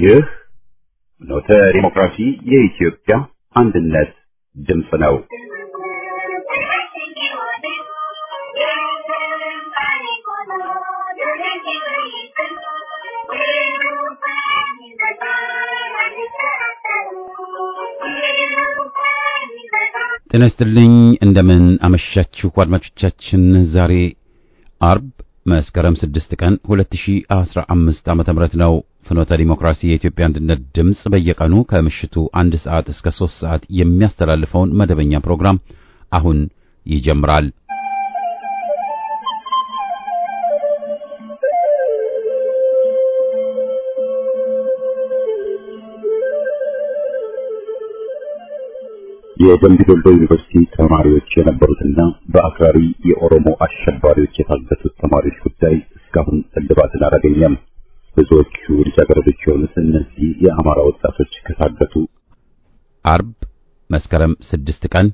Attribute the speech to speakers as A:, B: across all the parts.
A: ይህ ኖተ ዲሞክራሲ የኢትዮጵያ አንድነት ድምፅ ነው። ጤና ይስጥልኝ እንደምን አመሻችሁ አድማጮቻችን። ዛሬ አርብ መስከረም 6 ቀን 2015 ዓ.ም ነው። ፍኖተ ዲሞክራሲ የኢትዮጵያ አንድነት ድምፅ በየቀኑ ከምሽቱ 1 ሰዓት እስከ 3 ሰዓት የሚያስተላልፈውን መደበኛ ፕሮግራም አሁን ይጀምራል። የደምቢ ዶሎ ዩኒቨርሲቲ ተማሪዎች የነበሩትና በአክራሪ የኦሮሞ አሸባሪዎች የታገቱት ተማሪዎች ጉዳይ እስካሁን እልባትን አላገኘም። ብዙዎቹ ልጃገረዶች የሆኑት እነዚህ የአማራ ወጣቶች ከታገቱ አርብ መስከረም 6 ቀን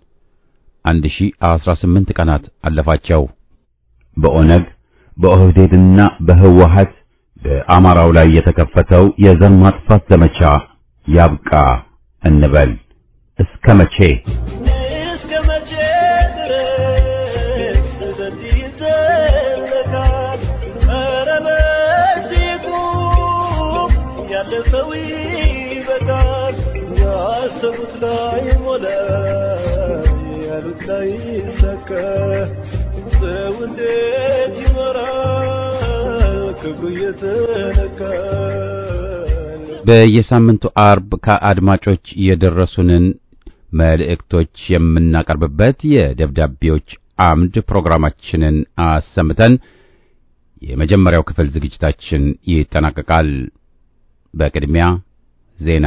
A: 1018 ቀናት አለፋቸው። በኦነግ በኦህዴድና በህወሓት በአማራው ላይ የተከፈተው የዘር ማጥፋት ዘመቻ ያብቃ እንበል። እስከ መቼ ድረስ በዚህ ይዘለቃል? ኧረ በዚሁ ያለፈው ይበቃል። ያሰቡት ላይ ሞላ ያሉት ላይ ይሳካ። ሰው እንዴት ይኖራል ክብሩ እየተነካ? በየሳምንቱ አርብ ከአድማጮች የደረሱንን መልእክቶች የምናቀርብበት የደብዳቤዎች አምድ ፕሮግራማችንን አሰምተን የመጀመሪያው ክፍል ዝግጅታችን ይጠናቀቃል። በቅድሚያ ዜና።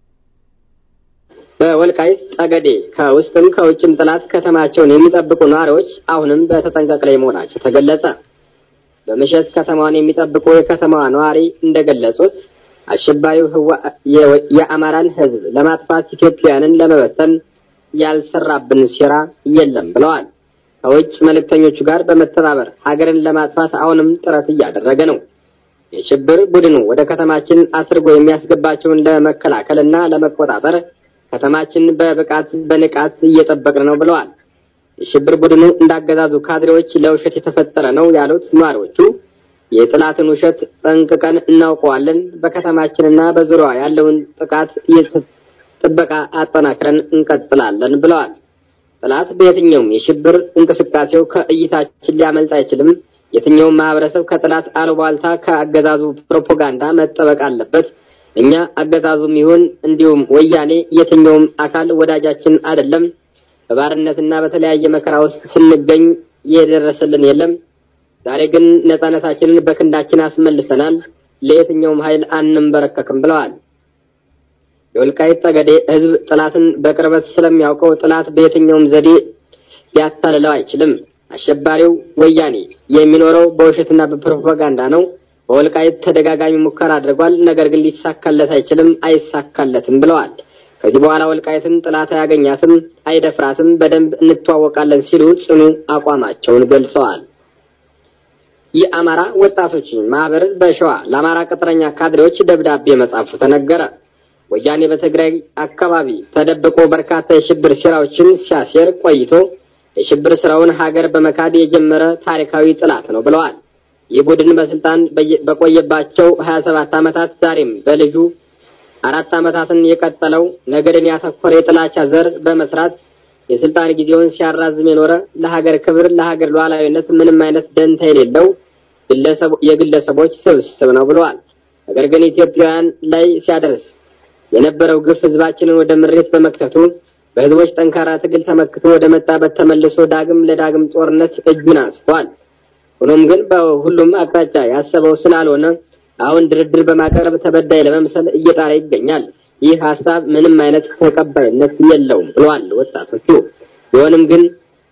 B: በወልቃይት ጠገዴ ከውስጥም ከውጭም ጠላት ከተማቸውን የሚጠብቁ ነዋሪዎች አሁንም በተጠንቀቅ ላይ መሆናቸው ተገለጸ። በመሸት ከተማዋን የሚጠብቁ የከተማዋ ነዋሪ እንደገለጹት አሸባሪው የአማራን ሕዝብ ለማጥፋት ኢትዮጵያውያንን ለመበተን ያልሰራብን ሴራ የለም ብለዋል። ከውጭ መልእክተኞቹ ጋር በመተባበር ሀገርን ለማጥፋት አሁንም ጥረት እያደረገ ነው። የሽብር ቡድኑ ወደ ከተማችን አስርጎ የሚያስገባቸውን ለመከላከልና ለመቆጣጠር ከተማችን በንቃት እየጠበቅን ነው ብለዋል። የሽብር ቡድኑ እንዳገዛዙ ካድሬዎች ለውሸት የተፈጠረ ነው ያሉት ነዋሪዎቹ የጥላትን ውሸት ጠንቅቀን እናውቀዋለን። በከተማችንና በዙሪያዋ ያለውን ጥበቃ አጠናክረን እንቀጥላለን ብለዋል። ጥላት በየትኛውም የሽብር እንቅስቃሴው ከእይታችን ሊያመልጥ አይችልም። የትኛውም ማህበረሰብ ከጥላት አሉባልታ ከአገዛዙ ፕሮፓጋንዳ መጠበቅ አለበት። እኛ አገዛዙም ይሁን እንዲሁም ወያኔ የትኛውም አካል ወዳጃችን አይደለም። በባርነትና በተለያየ መከራ ውስጥ ስንገኝ የደረሰልን የለም። ዛሬ ግን ነፃነታችንን በክንዳችን አስመልሰናል። ለየትኛውም ኃይል አንንበረከክም ብለዋል። የወልቃይት ጠገዴ ህዝብ ጥላትን በቅርበት ስለሚያውቀው ጥላት በየትኛውም ዘዴ ሊያታልለው አይችልም። አሸባሪው ወያኔ የሚኖረው በውሸትና በፕሮፓጋንዳ ነው። በወልቃይት ተደጋጋሚ ሙከራ አድርጓል። ነገር ግን ሊሳካለት አይችልም፣ አይሳካለትም ብለዋል። ከዚህ በኋላ ወልቃይትን ጥላት አያገኛትም፣ አይደፍራትም፣ በደንብ እንተዋወቃለን ሲሉ ጽኑ አቋማቸውን ገልጸዋል። የአማራ ወጣቶች ማህበር በሸዋ ለአማራ ቅጥረኛ ካድሬዎች ደብዳቤ መጻፉ ተነገረ። ወያኔ በትግራይ አካባቢ ተደብቆ በርካታ የሽብር ሴራዎችን ሲያሴር ቆይቶ የሽብር ስራውን ሀገር በመካድ የጀመረ ታሪካዊ ጥላት ነው ብለዋል። ይህ ቡድን በስልጣን በቆየባቸው 27 ዓመታት ዛሬም በልጁ 4 ዓመታትን የቀጠለው ነገርን ያተኮረ የጥላቻ ዘር በመስራት የስልጣን ጊዜውን ሲያራዝም የኖረ ለሀገር ክብር ለሀገር ሉዓላዊነት ምንም አይነት ደንታ የሌለው የግለሰቦች ስብስብ ነው ብለዋል። ነገር ግን ኢትዮጵያውያን ላይ ሲያደርስ የነበረው ግፍ ህዝባችንን ወደ ምሬት በመክተቱ በህዝቦች ጠንካራ ትግል ተመክቶ ወደ መጣበት ተመልሶ ለዳግም ጦርነት እጁን አንስቷል። ሆኖም ግን በሁሉም አቅጣጫ ያሰበው ስላልሆነ አሁን ድርድር በማቅረብ ተበዳይ ለመምሰል እየጣረ ይገኛል። ይህ ሐሳብ ምንም አይነት ተቀባይነት የለውም ብለዋል ወጣቶቹ። ቢሆንም ግን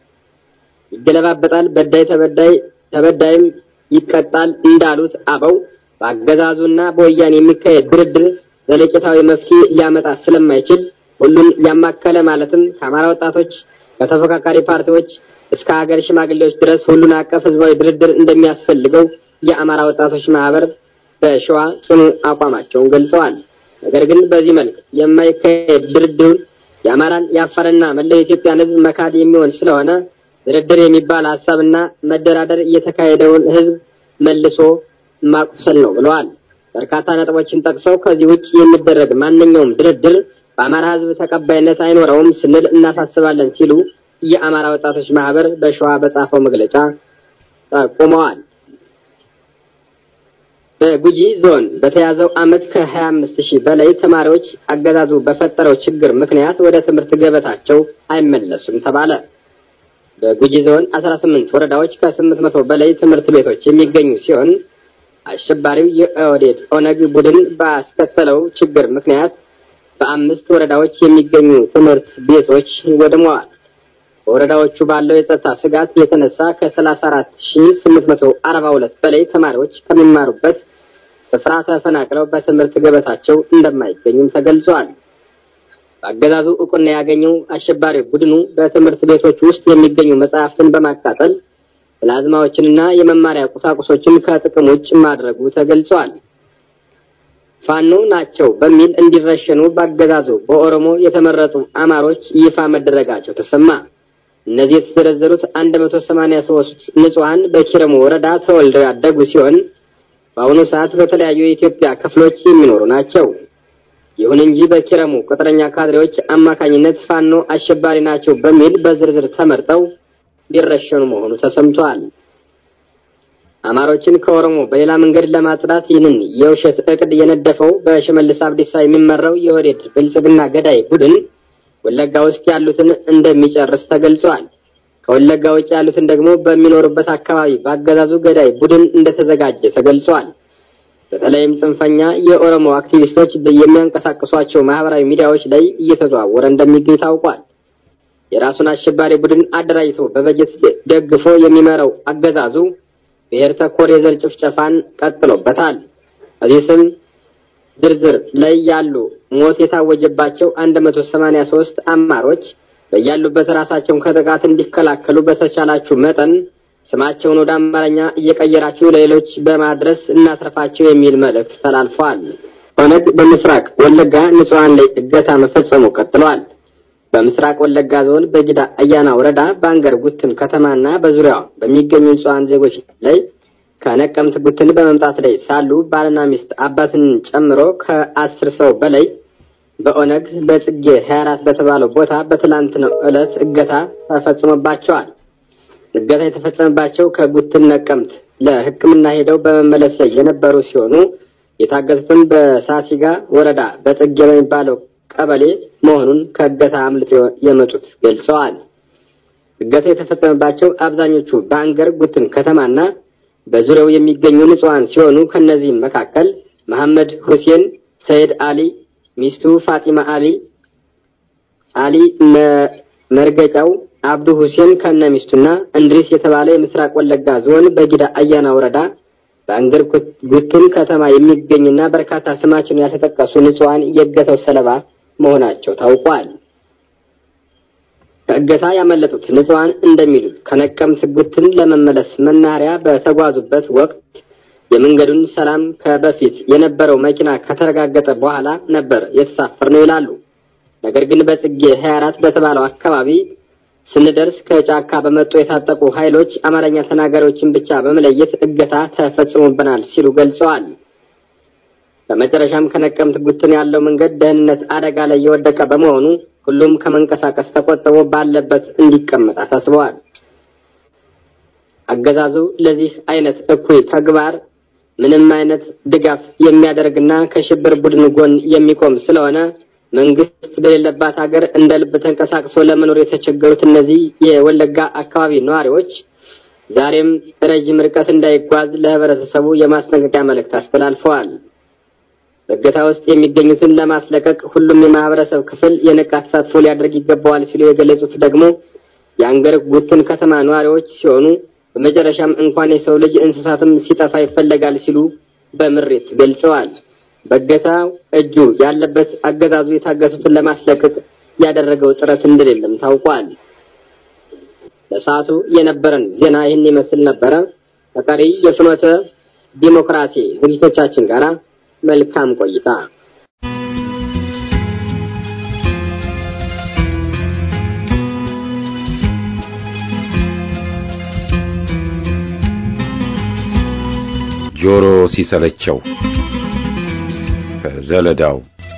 B: ይገለባበጣል፣ ተበዳይም ይቀጣል እንዳሉት አበው በአገዛዙና በወያኔ የሚካሄድ ድርድር ዘለቄታዊ መፍትሄ ሊያመጣ ስለማይችል ሁሉን ያማከለ ማለትም ከአማራ ወጣቶች ከተፎካካሪ ፓርቲዎች እስከ ሀገር ሽማግሌዎች ድረስ ሁሉን አቀፍ ህዝባዊ ድርድር እንደሚያስፈልገው የአማራ ወጣቶች ማህበር በሸዋ ጽኑ አቋማቸውን ገልጸዋል። ነገር ግን በዚህ መልክ የማይካሄድ ድርድር የአማራን ያፈረና መላው ኢትዮጵያን ህዝብ መካድ የሚሆን ስለሆነ ድርድር የሚባል ሐሳብና መደራደር እየተካሄደውን ህዝብ መልሶ ማቁሰል ነው ብለዋል። በርካታ ነጥቦችን ጠቅሰው ከዚህ ውጭ የሚደረግ ማንኛውም ድርድር በአማራ ህዝብ ተቀባይነት አይኖረውም ስንል እናሳስባለን ሲሉ የአማራ ወጣቶች ማህበር በሸዋ በጻፈው መግለጫ ጠቁመዋል። በጉጂ ዞን በተያዘው ዓመት ከ25000 በላይ ተማሪዎች አገዛዙ በፈጠረው ችግር ምክንያት ወደ ትምህርት ገበታቸው አይመለሱም ተባለ። በጉጂ ዞን 18 ወረዳዎች ከ800 በላይ ትምህርት ቤቶች የሚገኙ ሲሆን አሸባሪው የኦዴድ ኦነግ ቡድን ባስከተለው ችግር ምክንያት በ5 ወረዳዎች የሚገኙ ትምህርት ቤቶች ወድመዋል። ወረዳዎቹ ባለው የጸጥታ ስጋት የተነሳ ከ34842 በላይ ተማሪዎች ከሚማሩበት ስፍራ ተፈናቅለው በትምህርት ገበታቸው እንደማይገኙም ተገልጿል። በአገዛዙ ዕውቅና ያገኘው አሸባሪ ቡድኑ በትምህርት ቤቶች ውስጥ የሚገኙ መጻሕፍትን በማቃጠል ፕላዝማዎችንና የመማሪያ ቁሳቁሶችን ከጥቅም ውጭ ማድረጉ ተገልጿል። ፋኖ ናቸው በሚል እንዲረሸኑ በአገዛዙ በኦሮሞ የተመረጡ አማሮች ይፋ መደረጋቸው ተሰማ። እነዚህ የተዘረዘሩት 183 ንጹሃን በኪረሙ ወረዳ ተወልደው ያደጉ ሲሆን በአሁኑ ሰዓት በተለያዩ የኢትዮጵያ ክፍሎች የሚኖሩ ናቸው። ይሁን እንጂ በኪረሙ ቅጥረኛ ካድሬዎች አማካኝነት ፋኖ አሸባሪ ናቸው በሚል በዝርዝር ተመርጠው ሊረሸኑ መሆኑ ተሰምቷል። አማሮችን ከኦሮሞ በሌላ መንገድ ለማጽዳት ይህንን የውሸት እቅድ የነደፈው በሽመልስ አብዲሳ የሚመራው የኦህዴድ ብልጽግና ገዳይ ቡድን ወለጋ ውስጥ ያሉትን እንደሚጨርስ ተገልጿል። ከወለጋ ውጭ ያሉትን ደግሞ በሚኖሩበት አካባቢ በአገዛዙ ገዳይ ቡድን እንደተዘጋጀ ተገልጿል። በተለይም ጽንፈኛ የኦሮሞ አክቲቪስቶች በሚያንቀሳቅሷቸው ማህበራዊ ሚዲያዎች ላይ እየተዘዋወረ እንደሚገኝ ታውቋል። የራሱን አሸባሪ ቡድን አደራጅቶ በበጀት ደግፎ የሚመራው አገዛዙ ብሔር ተኮር የዘር ጭፍጨፋን ቀጥሎበታል። በዚህ ስም ዝርዝር ላይ ያሉ ሞት የታወጀባቸው 183 አማሮች በያሉበት ራሳቸውን ከጥቃት እንዲከላከሉ በተቻላችሁ መጠን ስማቸውን ወደ አማርኛ እየቀየራችሁ ለሌሎች በማድረስ እናትረፋቸው የሚል መልእክት ተላልፏል። ኦነግ በምስራቅ ወለጋ ንጹሃን ላይ እገታ መፈጸሙ ቀጥሏል። በምስራቅ ወለጋ ዞን በጊዳ አያና ወረዳ ባንገር ጉትን ከተማና በዙሪያው በሚገኙ ንጹሃን ዜጎች ላይ ከነቀምት ጉትን በመምጣት ላይ ሳሉ ባልና ሚስት አባትን ጨምሮ ከ10 ሰው በላይ በኦነግ በጽጌ 24 በተባለው ቦታ በትላንትናው ዕለት እገታ ተፈጽሞባቸዋል። እገታ የተፈጸመባቸው ከጉትን ነቀምት ለሕክምና ሄደው በመመለስ ላይ የነበሩ ሲሆኑ የታገቱትም በሳሲጋ ወረዳ በጽጌ በሚባለው ቀበሌ መሆኑን ከእገታ አምልጠው የመጡት ገልጸዋል። እገታ የተፈጸመባቸው አብዛኞቹ ባንገር ጉትን ከተማና በዙሪያው የሚገኙ ንጹሃን ሲሆኑ ከነዚህም መካከል መሐመድ ሁሴን፣ ሰይድ አሊ፣ ሚስቱ ፋጢማ አሊ መርገጫው፣ አብዱ ሁሴን ከነሚስቱና እንድሪስ የተባለ የምስራቅ ወለጋ ዞን በጊዳ አያና ወረዳ ባንገር ጉትን ከተማ የሚገኙና በርካታ ስማቸውን ያልተጠቀሱ ንጹሃን የእገታው ሰለባ መሆናቸው ታውቋል። ከእገታ ያመለጡት ንጹሃን እንደሚሉት ከነቀምት ጉትን ለመመለስ መናኸሪያ በተጓዙበት ወቅት የመንገዱን ሰላም ከበፊት የነበረው መኪና ከተረጋገጠ በኋላ ነበር የተሳፈርነው ይላሉ። ነገር ግን በጽጌ 24 በተባለው አካባቢ ስንደርስ ከጫካ በመጡ የታጠቁ ኃይሎች አማርኛ ተናጋሪዎችን ብቻ በመለየት እገታ ተፈጽሞብናል ሲሉ ገልጸዋል። በመጨረሻም ከነቀምት ጉትን ያለው መንገድ ደህንነት አደጋ ላይ የወደቀ በመሆኑ ሁሉም ከመንቀሳቀስ ተቆጥቦ ባለበት እንዲቀመጥ አሳስበዋል። አገዛዙ ለዚህ አይነት እኩይ ተግባር ምንም አይነት ድጋፍ የሚያደርግና ከሽብር ቡድን ጎን የሚቆም ስለሆነ መንግስት በሌለባት ሀገር እንደ ልብ ተንቀሳቅሶ ለመኖር የተቸገሩት እነዚህ የወለጋ አካባቢ ነዋሪዎች ዛሬም ረጅም ርቀት እንዳይጓዝ ለህብረተሰቡ የማስጠንቀቂያ መልእክት አስተላልፈዋል። በእገታ ውስጥ የሚገኙትን ለማስለቀቅ ሁሉም የማህበረሰብ ክፍል የነቃ ተሳትፎ ሊያደርግ ይገባዋል ሲሉ የገለጹት ደግሞ የአንገር ጉትን ከተማ ነዋሪዎች ሲሆኑ በመጨረሻም እንኳን የሰው ልጅ እንስሳትም ሲጠፋ ይፈለጋል ሲሉ በምሬት ገልጸዋል። በእገታው እጁ ያለበት አገዛዙ የታገቱትን ለማስለቀቅ ያደረገው ጥረት እንደሌለም ታውቋል። ለሰዓቱ የነበረን ዜና ይህን ይመስል ነበር። ከቀሪ የፍኖተ ዲሞክራሲ ዝግጅቶቻችን ጋር መልካም ቆይታ።
A: ጆሮ ሲሰለቸው ከዘለዳው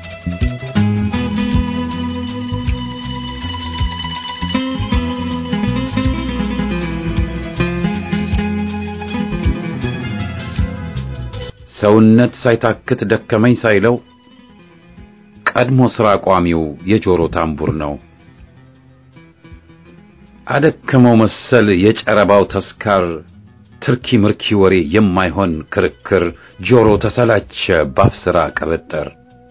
A: ሰውነት ሳይታክት ደከመኝ ሳይለው ቀድሞ ስራ ቋሚው የጆሮ ታምቡር ነው። አደከመው መሰል የጨረባው ተስካር ትርኪ ምርኪ ወሬ የማይሆን ክርክር ጆሮ ተሰላቸ ባፍ ስራ ቀበጠር።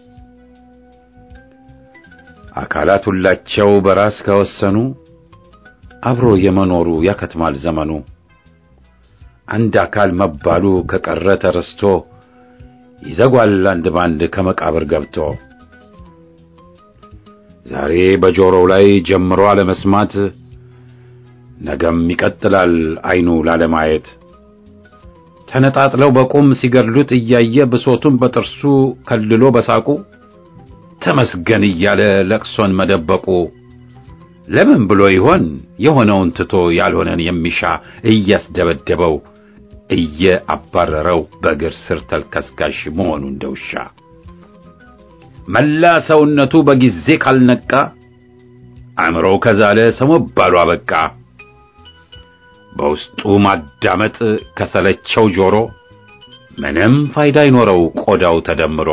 A: አካላት ሁላቸው በራስ ከወሰኑ አብሮ የመኖሩ ያከትማል ዘመኑ። አንድ አካል መባሉ ከቀረ ተረስቶ ይዘጓል አንድ ባንድ ከመቃብር ገብቶ። ዛሬ በጆሮው ላይ ጀምሮ አለመስማት ነገም ይቀጥላል አይኑ ላለማየት። ተነጣጥለው በቁም ሲገድሉት እያየ ብሶቱን በጥርሱ ከልሎ በሳቁ ተመስገን እያለ ለቅሶን መደበቁ። ለምን ብሎ ይሆን የሆነውን ትቶ ያልሆነን የሚሻ እያስደበደበው እየአባረረው በእግር ስር ተልከስካሽ መሆኑ እንደውሻ። መላ ሰውነቱ በጊዜ ካልነቃ አእምሮው ከዛለ ሰው መባሉ አበቃ። በውስጡ ማዳመጥ ከሰለቸው ጆሮ ምንም ፋይዳ አይኖረው ቆዳው ተደምሮ።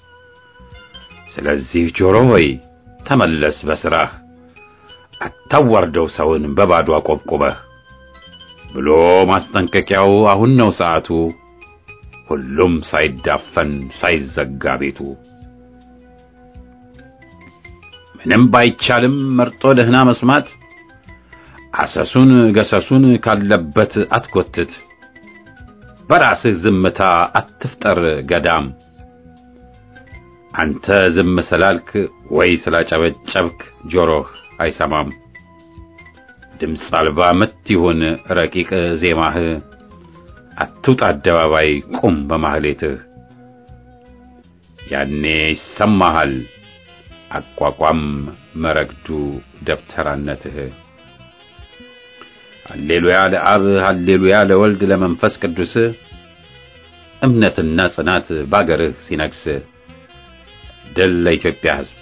A: ስለዚህ ጆሮ ሆይ ተመለስ በስራህ፣ አታዋርደው ሰውን በባዶ አቆብቁበህ ብሎ ማስጠንቀቂያው አሁን ነው ሰዓቱ። ሁሉም ሳይዳፈን ሳይዘጋ ቤቱ። ምንም ባይቻልም መርጦ ደህና መስማት አሰሱን ገሰሱን ካለበት አትጎትት። በራስህ ዝምታ አትፍጠር ገዳም። አንተ ዝም ስላልክ ወይ ስላጨበጨብክ ጆሮህ አይሰማም። ድምፅ አልባ ምት ይሁን ረቂቅ ዜማህ፣ አትውጣ አደባባይ ቁም በማህሌትህ። ያኔ ይሰማሃል አቋቋም መረግዱ ደብተራነትህ። ሃሌሉያ ለአብ ሃሌሉያ ለወልድ ለመንፈስ ቅዱስ፣ እምነትና ጽናት ባገርህ ሲነግስ። ድል ለኢትዮጵያ ሕዝብ።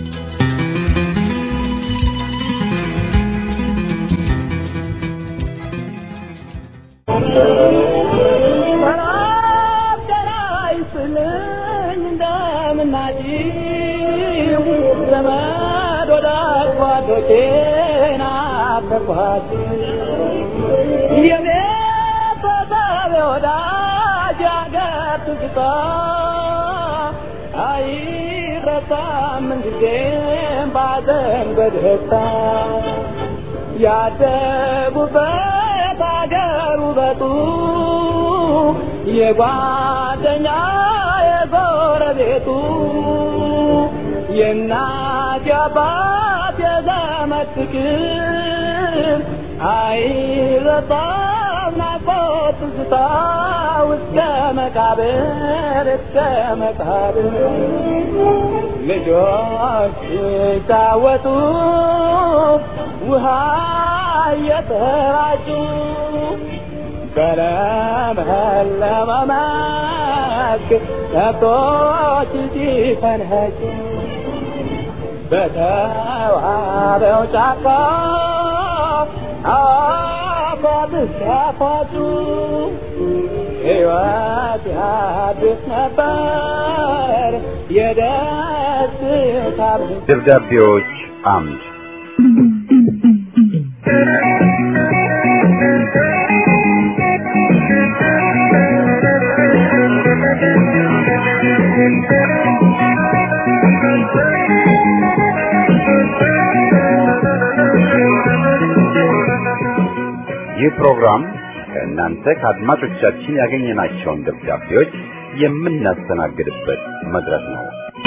C: ያደጉበት አገር ውበቱ የጓደኛ የጎረቤቱ የእናት የአባት የዘመድ ፍቅር አይረሳም ናፍቆት ትዝታ እስከ መቃብር እስከ መቃብር። ልጆች ሲጫወቱ ውሃ እየተራጩ በለመለመ መስክ ከብቶች ሲፈንጩ በተዋበው ጫካ አፏብስ ያፏጩ ሕይወት ያድስ ነበር የደስታ
A: ደብዳቤዎች አምድ። ይህ ፕሮግራም ከእናንተ ከአድማጮቻችን ያገኘናቸውን ደብዳቤዎች የምናስተናግድበት መድረክ ነው።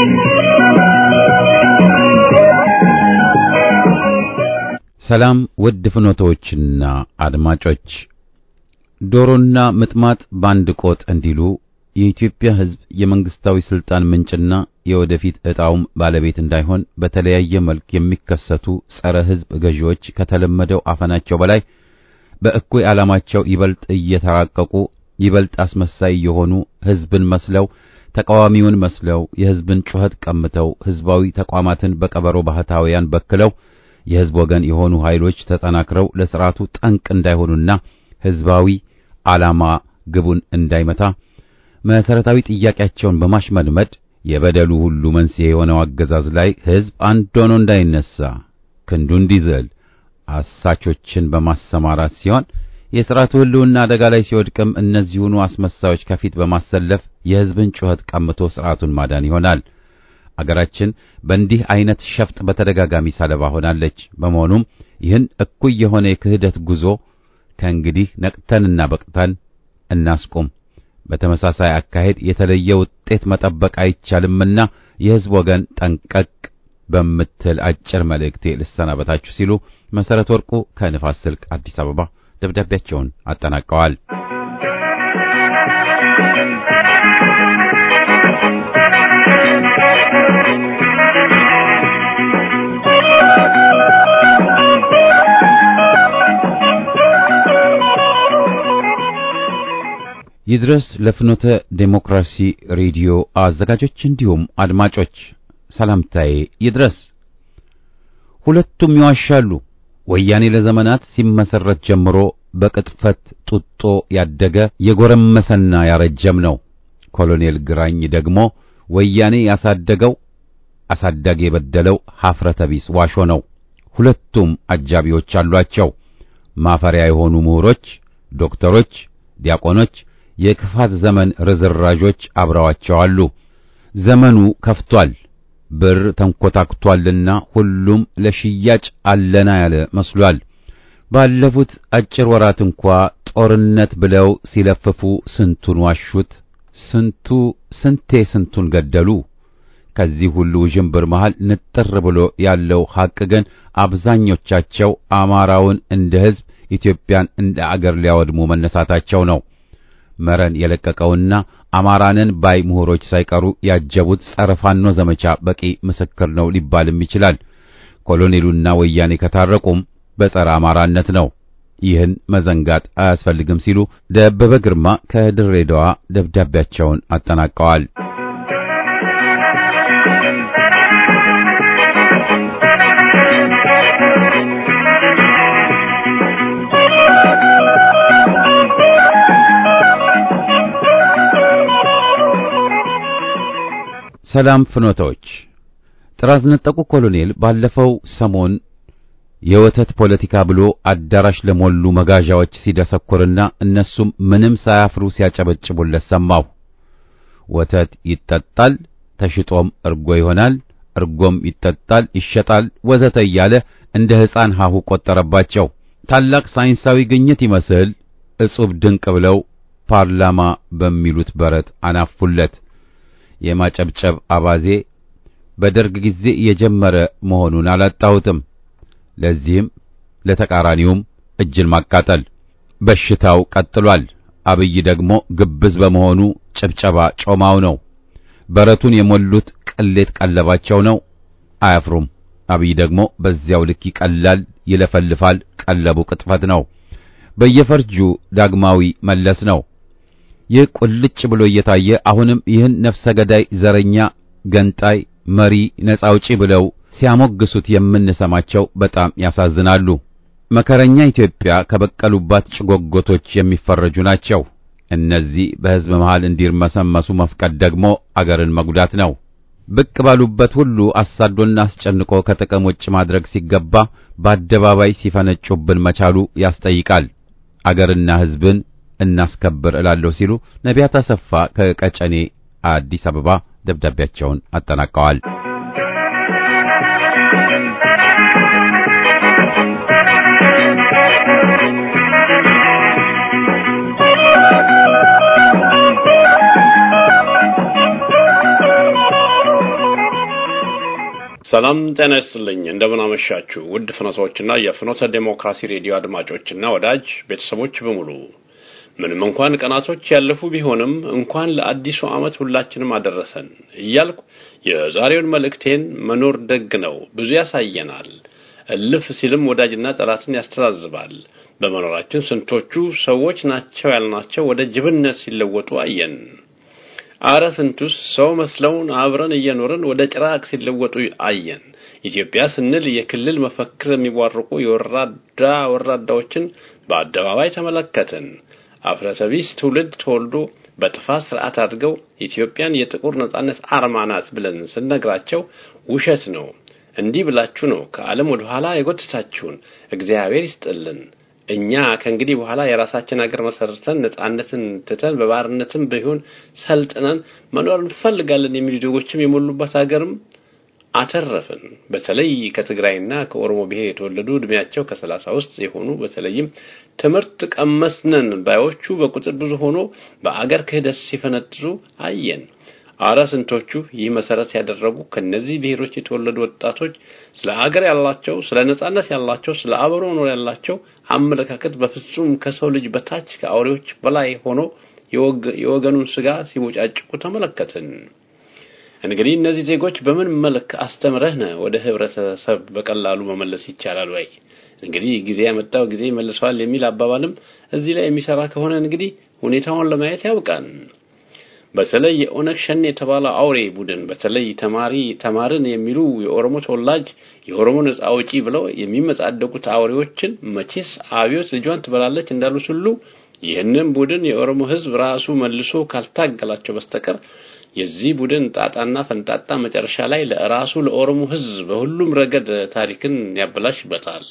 A: ሰላም ውድ ፍኖቶችና አድማጮች፣ ዶሮና ምጥማጥ ባንድ ቆጥ እንዲሉ የኢትዮጵያ ሕዝብ የመንግስታዊ ስልጣን ምንጭና የወደፊት ዕጣውም ባለቤት እንዳይሆን በተለያየ መልክ የሚከሰቱ ጸረ ሕዝብ ገዢዎች ከተለመደው አፈናቸው በላይ በእኩይ ዓላማቸው ይበልጥ እየተራቀቁ ይበልጥ አስመሳይ የሆኑ ህዝብን መስለው ተቃዋሚውን መስለው የህዝብን ጩኸት ቀምተው ህዝባዊ ተቋማትን በቀበሮ ባህታውያን በክለው የህዝብ ወገን የሆኑ ኃይሎች ተጠናክረው ለሥርዓቱ ጠንቅ እንዳይሆኑና ህዝባዊ ዓላማ ግቡን እንዳይመታ መሰረታዊ ጥያቄያቸውን በማሽመድመድ የበደሉ ሁሉ መንስኤ የሆነው አገዛዝ ላይ ህዝብ አንድ ሆኖ እንዳይነሳ ክንዱ እንዲዘል አሳቾችን በማሰማራት ሲሆን የሥርዓቱ ህልውና አደጋ ላይ ሲወድቅም እነዚሁኑ አስመሳዮች ከፊት በማሰለፍ የህዝብን ጩኸት ቀምቶ ሥርዓቱን ማዳን ይሆናል። አገራችን በእንዲህ አይነት ሸፍጥ በተደጋጋሚ ሰለባ ሆናለች። በመሆኑም ይህን እኩይ የሆነ የክህደት ጉዞ ከእንግዲህ ነቅተንና በቅተን እናስቆም። በተመሳሳይ አካሄድ የተለየ ውጤት መጠበቅ አይቻልምና የህዝብ ወገን ጠንቀቅ በምትል አጭር መልእክቴ ልሰናበታችሁ ሲሉ መሰረት ወርቁ ከንፋስ ስልክ አዲስ አበባ ደብዳቤያቸውን አጠናቀዋል። ይድረስ ለፍኖተ ዴሞክራሲ ሬዲዮ አዘጋጆች እንዲሁም አድማጮች ሰላምታዬ ይድረስ። ሁለቱም ይዋሻሉ። ወያኔ ለዘመናት ሲመሰረት ጀምሮ በቅጥፈት ጡጦ ያደገ የጎረመሰና ያረጀም ነው። ኮሎኔል ግራኝ ደግሞ ወያኔ ያሳደገው አሳዳጊ የበደለው ሀፍረተ ቢስ ዋሾ ነው። ሁለቱም አጃቢዎች አሏቸው። ማፈሪያ የሆኑ ምሁሮች፣ ዶክተሮች፣ ዲያቆኖች፣ የክፋት ዘመን ርዝራዦች አብረዋቸው አሉ። ዘመኑ ከፍቷል። ብር ተንኮታክቷልና ሁሉም ለሽያጭ አለና ያለ መስሏል። ባለፉት አጭር ወራት እንኳ ጦርነት ብለው ሲለፍፉ ስንቱን ዋሹት፣ ስንቱን ገደሉ። ከዚህ ሁሉ ጅምብር መሃል ንጥር ብሎ ያለው ሐቅ ግን አብዛኞቻቸው አማራውን እንደ ሕዝብ ኢትዮጵያን እንደ አገር ሊያወድሙ መነሳታቸው ነው። መረን የለቀቀውና አማራንን ባይ ምሁሮች ሳይቀሩ ያጀቡት ጸረ ፋኖ ዘመቻ በቂ ምስክር ነው ሊባልም ይችላል። ኮሎኔሉና ወያኔ ከታረቁም በጸረ አማራነት ነው። ይህን መዘንጋት አያስፈልግም ሲሉ ደበበ ግርማ ከድሬዳዋ ደብዳቤያቸውን አጠናቀዋል። ሰላም ፍኖቶች። ጥራዝ ነጠቁ ኮሎኔል ባለፈው ሰሞን የወተት ፖለቲካ ብሎ አዳራሽ ለሞሉ መጋዣዎች ሲደሰኩርና እነሱም ምንም ሳያፍሩ ሲያጨበጭቡለት ሰማሁ። ወተት ይጠጣል፣ ተሽጦም እርጎ ይሆናል፣ እርጎም ይጠጣል፣ ይሸጣል ወዘተ እያለ እንደ ሕፃን ሀሁ ቆጠረባቸው። ታላቅ ሳይንሳዊ ግኝት ይመስል እጹብ ድንቅ ብለው ፓርላማ በሚሉት በረት አናፉለት። የማጨብጨብ አባዜ በደርግ ጊዜ የጀመረ መሆኑን አላጣሁትም። ለዚህም ለተቃራኒውም እጅን ማቃጠል በሽታው ቀጥሏል። አብይ ደግሞ ግብዝ በመሆኑ ጭብጨባ ጮማው ነው። በረቱን የሞሉት ቅሌት ቀለባቸው ነው። አያፍሩም። አብይ ደግሞ በዚያው ልክ ይቀላል፣ ይለፈልፋል። ቀለቡ ቅጥፈት ነው። በየፈርጁ ዳግማዊ መለስ ነው። ይህ ቁልጭ ብሎ እየታየ አሁንም ይህን ነፍሰ ገዳይ ዘረኛ ገንጣይ መሪ ነፃ አውጪ ብለው ሲያሞግሱት የምንሰማቸው በጣም ያሳዝናሉ። መከረኛ ኢትዮጵያ ከበቀሉባት ጭጎጎቶች የሚፈረጁ ናቸው። እነዚህ በሕዝብ መሃል እንዲርመሰመሱ መፍቀድ ደግሞ አገርን መጉዳት ነው። ብቅ ባሉበት ሁሉ አሳዶና አስጨንቆ ከጥቅም ውጭ ማድረግ ሲገባ በአደባባይ ሲፈነጩብን መቻሉ ያስጠይቃል። አገርና ሕዝብን እናስከብር እላለሁ ሲሉ ነቢያት አሰፋ ከቀጨኔ አዲስ አበባ ደብዳቤያቸውን አጠናቀዋል።
D: ሰላም ጤና ይስጥልኝ። እንደምን አመሻችሁ ውድ ፍኖቶችና የፍኖተ ዴሞክራሲ ሬዲዮ አድማጮችና ወዳጅ ቤተሰቦች በሙሉ። ምንም እንኳን ቀናቶች ያለፉ ቢሆንም እንኳን ለአዲሱ ዓመት ሁላችንም አደረሰን እያልኩ የዛሬውን መልእክቴን መኖር ደግ ነው ብዙ ያሳየናል፣ እልፍ ሲልም ወዳጅና ጠላትን ያስተዛዝባል። በመኖራችን ስንቶቹ ሰዎች ናቸው ያልናቸው ወደ ጅብነት ሲለወጡ አየን። አረ ስንቱስ ሰው መስለውን አብረን እየኖርን ወደ ጭራቅ ሲለወጡ አየን። ኢትዮጵያ ስንል የክልል መፈክር የሚዋርቁ ወራዳዎችን በአደባባይ ተመለከትን። አፍረሰቢስ ትውልድ ተወልዶ በጥፋት ስርዓት አድርገው ኢትዮጵያን የጥቁር ነጻነት አርማ ናት ብለን ስንነግራቸው ውሸት ነው፣ እንዲህ ብላችሁ ነው ከዓለም ወደ ኋላ የጎተታችሁን፣ እግዚአብሔር ይስጥልን፣ እኛ ከእንግዲህ በኋላ የራሳችን ሀገር መሰረተን ነጻነትን ትተን በባርነትም ቢሆን ሰልጥነን መኖር እንፈልጋለን የሚሉ ዜጎችም የሞሉባት ሀገርም አተረፍን። በተለይ ከትግራይና ከኦሮሞ ብሔር የተወለዱ እድሜያቸው ከ30 ውስጥ የሆኑ በተለይም ትምህርት ቀመስነን ባዮቹ በቁጥር ብዙ ሆኖ በአገር ክህደት ሲፈነጥዙ አየን። አረ ስንቶቹ ይህ መሰረት ያደረጉ ከነዚህ ብሔሮች የተወለዱ ወጣቶች ስለ ሀገር ያላቸው፣ ስለ ነጻነት ያላቸው፣ ስለ አብሮ መኖር ያላቸው አመለካከት በፍጹም ከሰው ልጅ በታች ከአውሬዎች በላይ ሆኖ የወገኑን ስጋ ሲቦጫጭቁ ተመለከትን። እንግዲህ እነዚህ ዜጎች በምን መልክ አስተምረህ ነው ወደ ህብረተሰብ በቀላሉ መመለስ ይቻላል ወይ? እንግዲህ ጊዜ ያመጣው ጊዜ መልሷል የሚል አባባልም እዚህ ላይ የሚሰራ ከሆነ እንግዲህ ሁኔታውን ለማየት ያውቃል። በተለይ የኦነግ ሸኔ የተባለ አውሬ ቡድን በተለይ ተማርን የሚሉ የኦሮሞ ተወላጅ የኦሮሞ ነጻ አውጪ ብለው የሚመጻደቁት አውሬዎችን መቼስ አብዮት ልጇን ትበላለች እንዳሉት ሁሉ ይህንን ቡድን የኦሮሞ ህዝብ ራሱ መልሶ ካልታገላቸው በስተቀር የዚህ ቡድን ጣጣና ፈንጣጣ መጨረሻ ላይ ለራሱ ለኦሮሞ ህዝብ በሁሉም ረገድ ታሪክን ያበላሽበታል።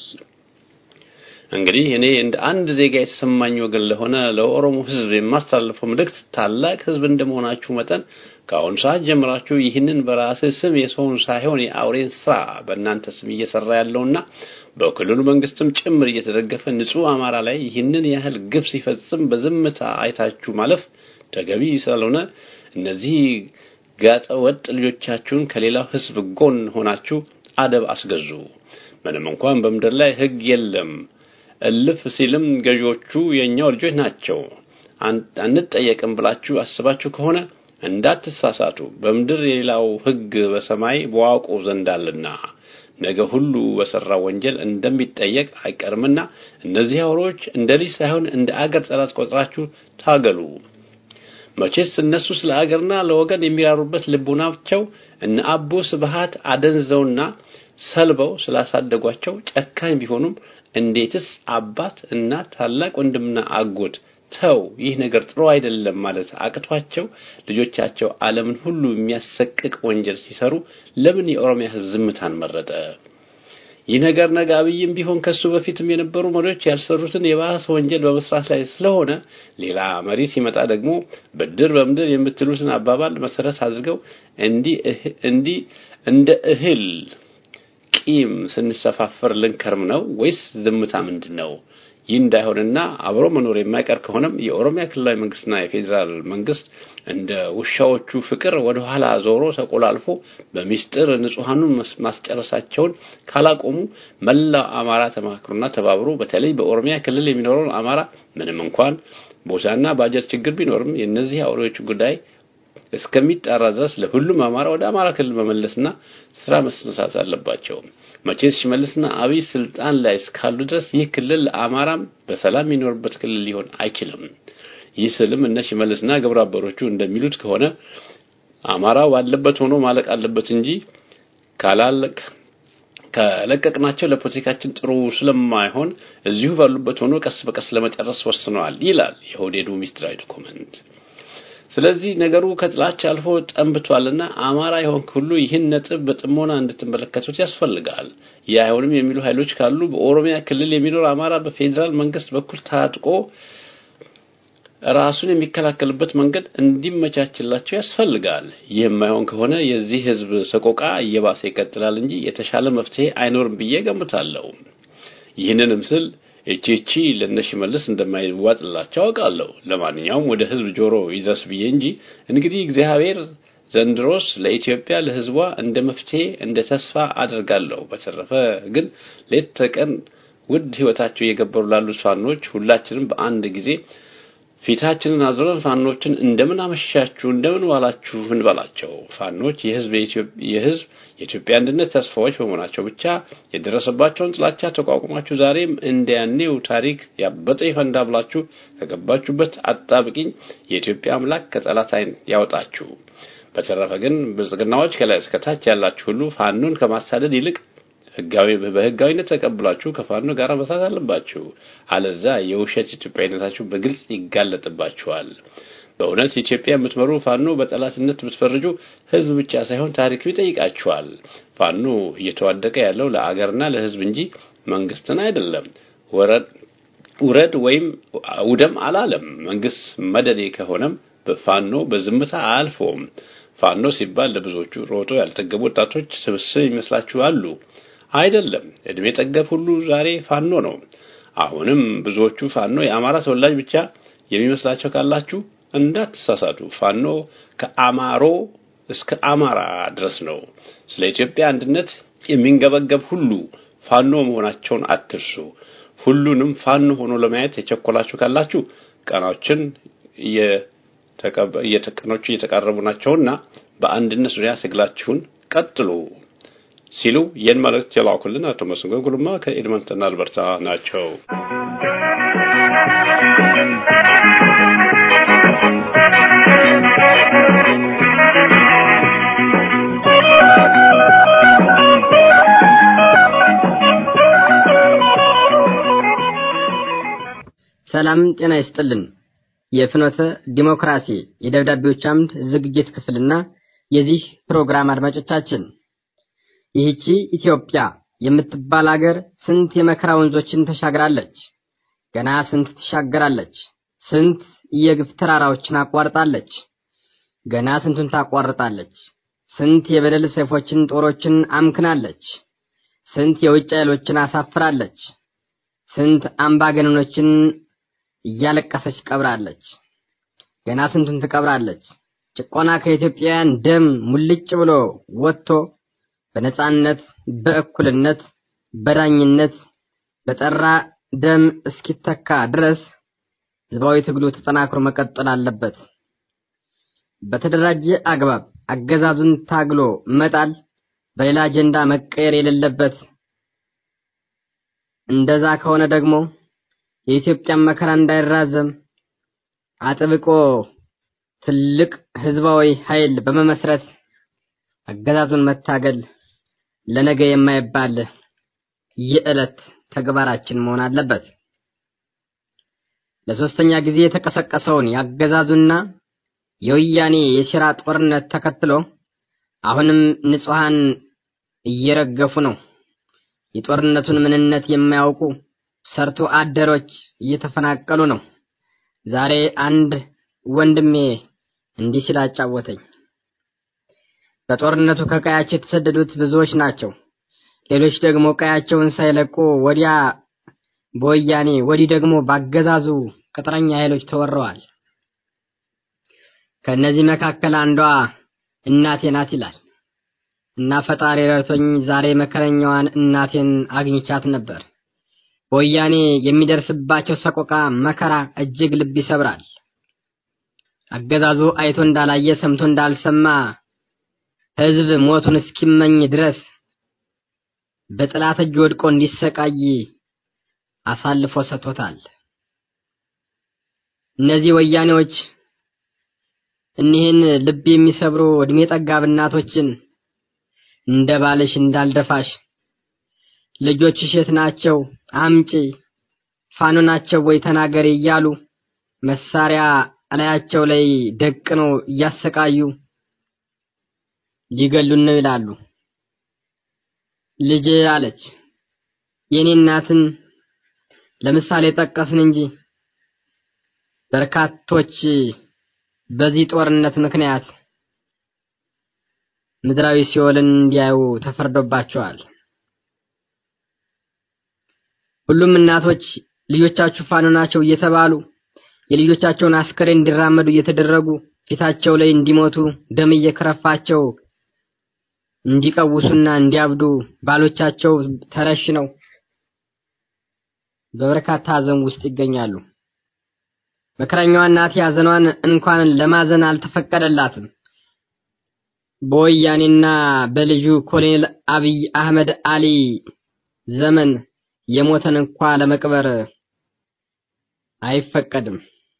D: እንግዲህ እኔ እንደ አንድ ዜጋ የተሰማኝ ወገን ለሆነ ለኦሮሞ ህዝብ የማስተላልፈው መልእክት ታላቅ ህዝብ እንደመሆናችሁ መጠን ከአሁን ሰዓት ጀምራችሁ ይህንን በራስ ስም የሰውን ሳይሆን የአውሬን ስራ በእናንተ ስም እየሰራ ያለውና በክልሉ መንግስትም ጭምር እየተደገፈ ንጹህ አማራ ላይ ይህንን ያህል ግፍ ሲፈጽም በዝምታ አይታችሁ ማለፍ ተገቢ ስላልሆነ እነዚህ ጋጠ ወጥ ልጆቻችሁን ከሌላው ህዝብ ጎን ሆናችሁ አደብ አስገዙ። ምንም እንኳን በመድር ላይ ህግ የለም፣ እልፍ ሲልም ገዢዎቹ የኛው ልጆች ናቸው አንጠየቅም ብላችሁ አስባችሁ ከሆነ እንዳትሳሳቱ። በመድር የሌላው ህግ በሰማይ በዋቆ ዘንድ አለና ነገ ሁሉ በሰራው ወንጀል እንደሚጠየቅ አይቀርምና እነዚህ አውሮች እንደዚህ ሳይሆን እንደ አገር ጠላት ቆጥራችሁ ታገሉ። መቼስ እነሱ ስለ አገርና ለወገን የሚራሩበት ልቡናቸው እነ አቦ ስብሃት አደንዘውና ሰልበው ስላሳደጓቸው ጨካኝ ቢሆኑም እንዴትስ አባት እና ታላቅ ወንድምና አጎት ተው ይህ ነገር ጥሩ አይደለም ማለት አቅቷቸው ልጆቻቸው ዓለምን ሁሉ የሚያሰቅቅ ወንጀል ሲሰሩ ለምን የኦሮሚያ ህዝብ ዝምታን መረጠ? ይህ ነገር ነጋብይም ቢሆን ከሱ በፊትም የነበሩ መሪዎች ያልሰሩትን የባሰ ወንጀል በመስራት ላይ ስለሆነ ሌላ መሪ ሲመጣ ደግሞ በድር በመድር የምትሉትን አባባል መሰረት አድርገው እንዲ እንደ እህል ቂም ስንሰፋፈር ልንከርም ነው ወይስ ዝምታ ምንድነው? ይህ እንዳይሆንና አብሮ መኖር የማይቀር ከሆነም የኦሮሚያ ክልላዊ መንግስትና የፌደራል መንግስት እንደ ውሻዎቹ ፍቅር ወደ ኋላ ዞሮ ተቆላልፎ በሚስጥር ንጹሃኑን ማስጨረሳቸውን ካላቆሙ መላው አማራ ተማክሩና ተባብሮ በተለይ በኦሮሚያ ክልል የሚኖረው አማራ ምንም እንኳን ቦታና ባጀት ችግር ቢኖርም የነዚህ አውሬዎች ጉዳይ እስከሚጣራ ድረስ ለሁሉም አማራ ወደ አማራ ክልል መመለስና ስራ መስራት አለባቸው። መቼስ ሽመልስና አብይ ስልጣን ላይ እስካሉ ድረስ ይህ ክልል ለአማራም በሰላም የሚኖርበት ክልል ሊሆን አይችልም። ይህ ስልም እነ ሽመልስና ግብረ አበሮቹ እንደሚሉት ከሆነ አማራው ባለበት ሆኖ ማለቅ አለበት እንጂ ከለቀቅናቸው ለፖለቲካችን ጥሩ ስለማይሆን እዚሁ ባሉበት ሆኖ ቀስ በቀስ ለመጨረስ ወስነዋል ይላል የኦህዴዱ ሚስጥራዊ ዶክመንት። ስለዚህ ነገሩ ከጥላቻ አልፎ ጠንብቷልና አማራ ይሆን ሁሉ ይህን ነጥብ በጥሞና እንድትመለከቱት ያስፈልጋል። ያይሆንም የሚሉ ኃይሎች ካሉ በኦሮሚያ ክልል የሚኖር አማራ በፌደራል መንግስት በኩል ታጥቆ ራሱን የሚከላከልበት መንገድ እንዲመቻችላቸው ያስፈልጋል። ይህም አይሆን ከሆነ የዚህ ህዝብ ሰቆቃ እየባሰ ይቀጥላል እንጂ የተሻለ መፍትሄ አይኖርም ብዬ ገምታለሁ። ይህንንም ስል እቺ ለነሽመልስ እንደማይዋጥላቸው አውቃለሁ። ለማንኛውም ወደ ህዝብ ጆሮ ይዘስ ብዬ እንጂ እንግዲህ እግዚአብሔር ዘንድሮስ ለኢትዮጵያ ለህዝቧ እንደ መፍትሄ እንደ ተስፋ አደርጋለሁ። በተረፈ ግን ሌት ተቀን ውድ ህይወታቸው እየገበሩ ላሉ ፋኖች ሁላችንም በአንድ ጊዜ ፊታችንን አዝረን ፋኖችን እንደምን አመሻችሁ እንደምን ዋላችሁ እንበላቸው። ፋኖች የኢትዮጵያ አንድነት ተስፋዎች በመሆናቸው ብቻ የደረሰባቸውን ጥላቻ ተቋቁማችሁ ዛሬም እንደያኔው ታሪክ ያበጠ ይፈንዳ ብላችሁ ከገባችሁበት አጣብቂኝ የኢትዮጵያ አምላክ ከጠላት ዓይን ያወጣችሁ። በተረፈ ግን ብልጽግናዎች ከላይ እስከ ታች ያላችሁ ሁሉ ፋኖን ከማሳደድ ይልቅ በህጋዊነት ተቀብላችሁ ከፋኖ ጋር መስራት አለባችሁ። አለዛ የውሸት ኢትዮጵያዊነታችሁ በግልጽ ይጋለጥባችኋል። በእውነት ኢትዮጵያ የምትመሩ ፋኖ በጠላትነት ብትፈርጁ ህዝብ ብቻ ሳይሆን ታሪክ ይጠይቃችኋል። ፋኖ እየተዋደቀ ያለው ለአገርና ለህዝብ እንጂ መንግስትን አይደለም። ውረድ ወይም ውደም አላለም። መንግስት መደዴ ከሆነም በፋኖ በዝምታ አልፎም። ፋኖ ሲባል ለብዙዎቹ ሮጦ ያልተገቡ ወጣቶች ስብስብ ይመስላችኋል። አይደለም። እድሜ ጠገብ ሁሉ ዛሬ ፋኖ ነው። አሁንም ብዙዎቹ ፋኖ የአማራ ተወላጅ ብቻ የሚመስላቸው ካላችሁ እንዳትሳሳቱ። ፋኖ ከአማሮ እስከ አማራ ድረስ ነው። ስለ ኢትዮጵያ አንድነት የሚንገበገብ ሁሉ ፋኖ መሆናቸውን አትርሱ። ሁሉንም ፋኖ ሆኖ ለማየት የቸኮላችሁ ካላችሁ ቀናችን እየተቃረቡ ናቸውና በአንድነት ዙሪያ ትግላችሁን ቀጥሉ ሲሉ የመልእክት የላኩልን አቶ መስንጎ ጉልማ ከኤድመንተን አልበርታ ናቸው።
B: ሰላም ጤና ይስጥልን። የፍኖተ ዲሞክራሲ የደብዳቤዎች አምድ ዝግጅት ክፍልና የዚህ ፕሮግራም አድማጮቻችን ይህቺ ኢትዮጵያ የምትባል ሀገር ስንት የመከራ ወንዞችን ተሻግራለች። ገና ስንት ትሻገራለች። ስንት የግፍ ተራራዎችን አቋርጣለች። ገና ስንቱን ታቋርጣለች። ስንት የበደል ሰይፎችን ጦሮችን አምክናለች። ስንት የውጭ ኃይሎችን አሳፍራለች። ስንት አምባገነኖችን እያለቀሰች ቀብራለች። ገና ስንቱን ትቀብራለች። ጭቆና ከኢትዮጵያውያን ደም ሙልጭ ብሎ ወጥቶ በነጻነት በእኩልነት በዳኝነት በጠራ ደም እስኪተካ ድረስ ህዝባዊ ትግሉ ተጠናክሮ መቀጠል አለበት። በተደራጀ አግባብ አገዛዙን ታግሎ መጣል በሌላ አጀንዳ መቀየር የሌለበት። እንደዛ ከሆነ ደግሞ የኢትዮጵያ መከራ እንዳይራዘም አጥብቆ ትልቅ ህዝባዊ ኃይል በመመስረት አገዛዙን መታገል ለነገ የማይባል የዕለት ተግባራችን መሆን አለበት። ለሶስተኛ ጊዜ የተቀሰቀሰውን ያገዛዙና የወያኔ የሽራ ጦርነት ተከትሎ አሁንም ንጹሃን እየረገፉ ነው። የጦርነቱን ምንነት የማያውቁ ሰርቶ አደሮች እየተፈናቀሉ ነው። ዛሬ አንድ ወንድሜ እንዲህ ሲል አጫወተኝ። በጦርነቱ ከቀያቸው የተሰደዱት ብዙዎች ናቸው። ሌሎች ደግሞ ቀያቸውን ሳይለቁ ወዲያ በወያኔ ወዲህ ደግሞ ባገዛዙ ቅጥረኛ ኃይሎች ተወረዋል። ከነዚህ መካከል አንዷ እናቴ ናት ይላል እና ፈጣሪ ረድቶኝ ዛሬ መከረኛዋን እናቴን አግኝቻት ነበር። ወያኔ የሚደርስባቸው ሰቆቃ መከራ እጅግ ልብ ይሰብራል። አገዛዙ አይቶ እንዳላየ ሰምቶ እንዳልሰማ ህዝብ ሞቱን እስኪመኝ ድረስ በጥላት እጅ ወድቆ እንዲሰቃይ አሳልፎ ሰጥቶታል። እነዚህ ወያኔዎች እኒህን ልብ የሚሰብሩ እድሜ ጠጋብ እናቶችን እንደ ባልሽ እንዳልደፋሽ ልጆችሽ የት ናቸው አምጪ ፋኖ ናቸው ወይ ተናገሪ እያሉ መሳሪያ አላያቸው ላይ ደቅነው እያሰቃዩ ሊገሉን ነው ይላሉ። ልጅ አለች የኔ እናትን ለምሳሌ ጠቀስን እንጂ በርካቶች በዚህ ጦርነት ምክንያት ምድራዊ ሲኦልን እንዲያዩ ተፈርዶባቸዋል። ሁሉም እናቶች ልጆቻቸው ፋኖ ናቸው እየተባሉ የልጆቻቸውን አስከሬን እንዲራመዱ እየተደረጉ ፊታቸው ላይ እንዲሞቱ ደም እየከረፋቸው እንዲቀውሱና እንዲያብዱ ባሎቻቸው ተረሽነው በበርካታ ሐዘን ውስጥ ይገኛሉ። መከረኛዋ እናት ያዘኗን እንኳን ለማዘን አልተፈቀደላትም። በወያኔና በልጁ ኮሎኔል አብይ አህመድ አሊ ዘመን የሞተን እንኳን ለመቅበር አይፈቀድም።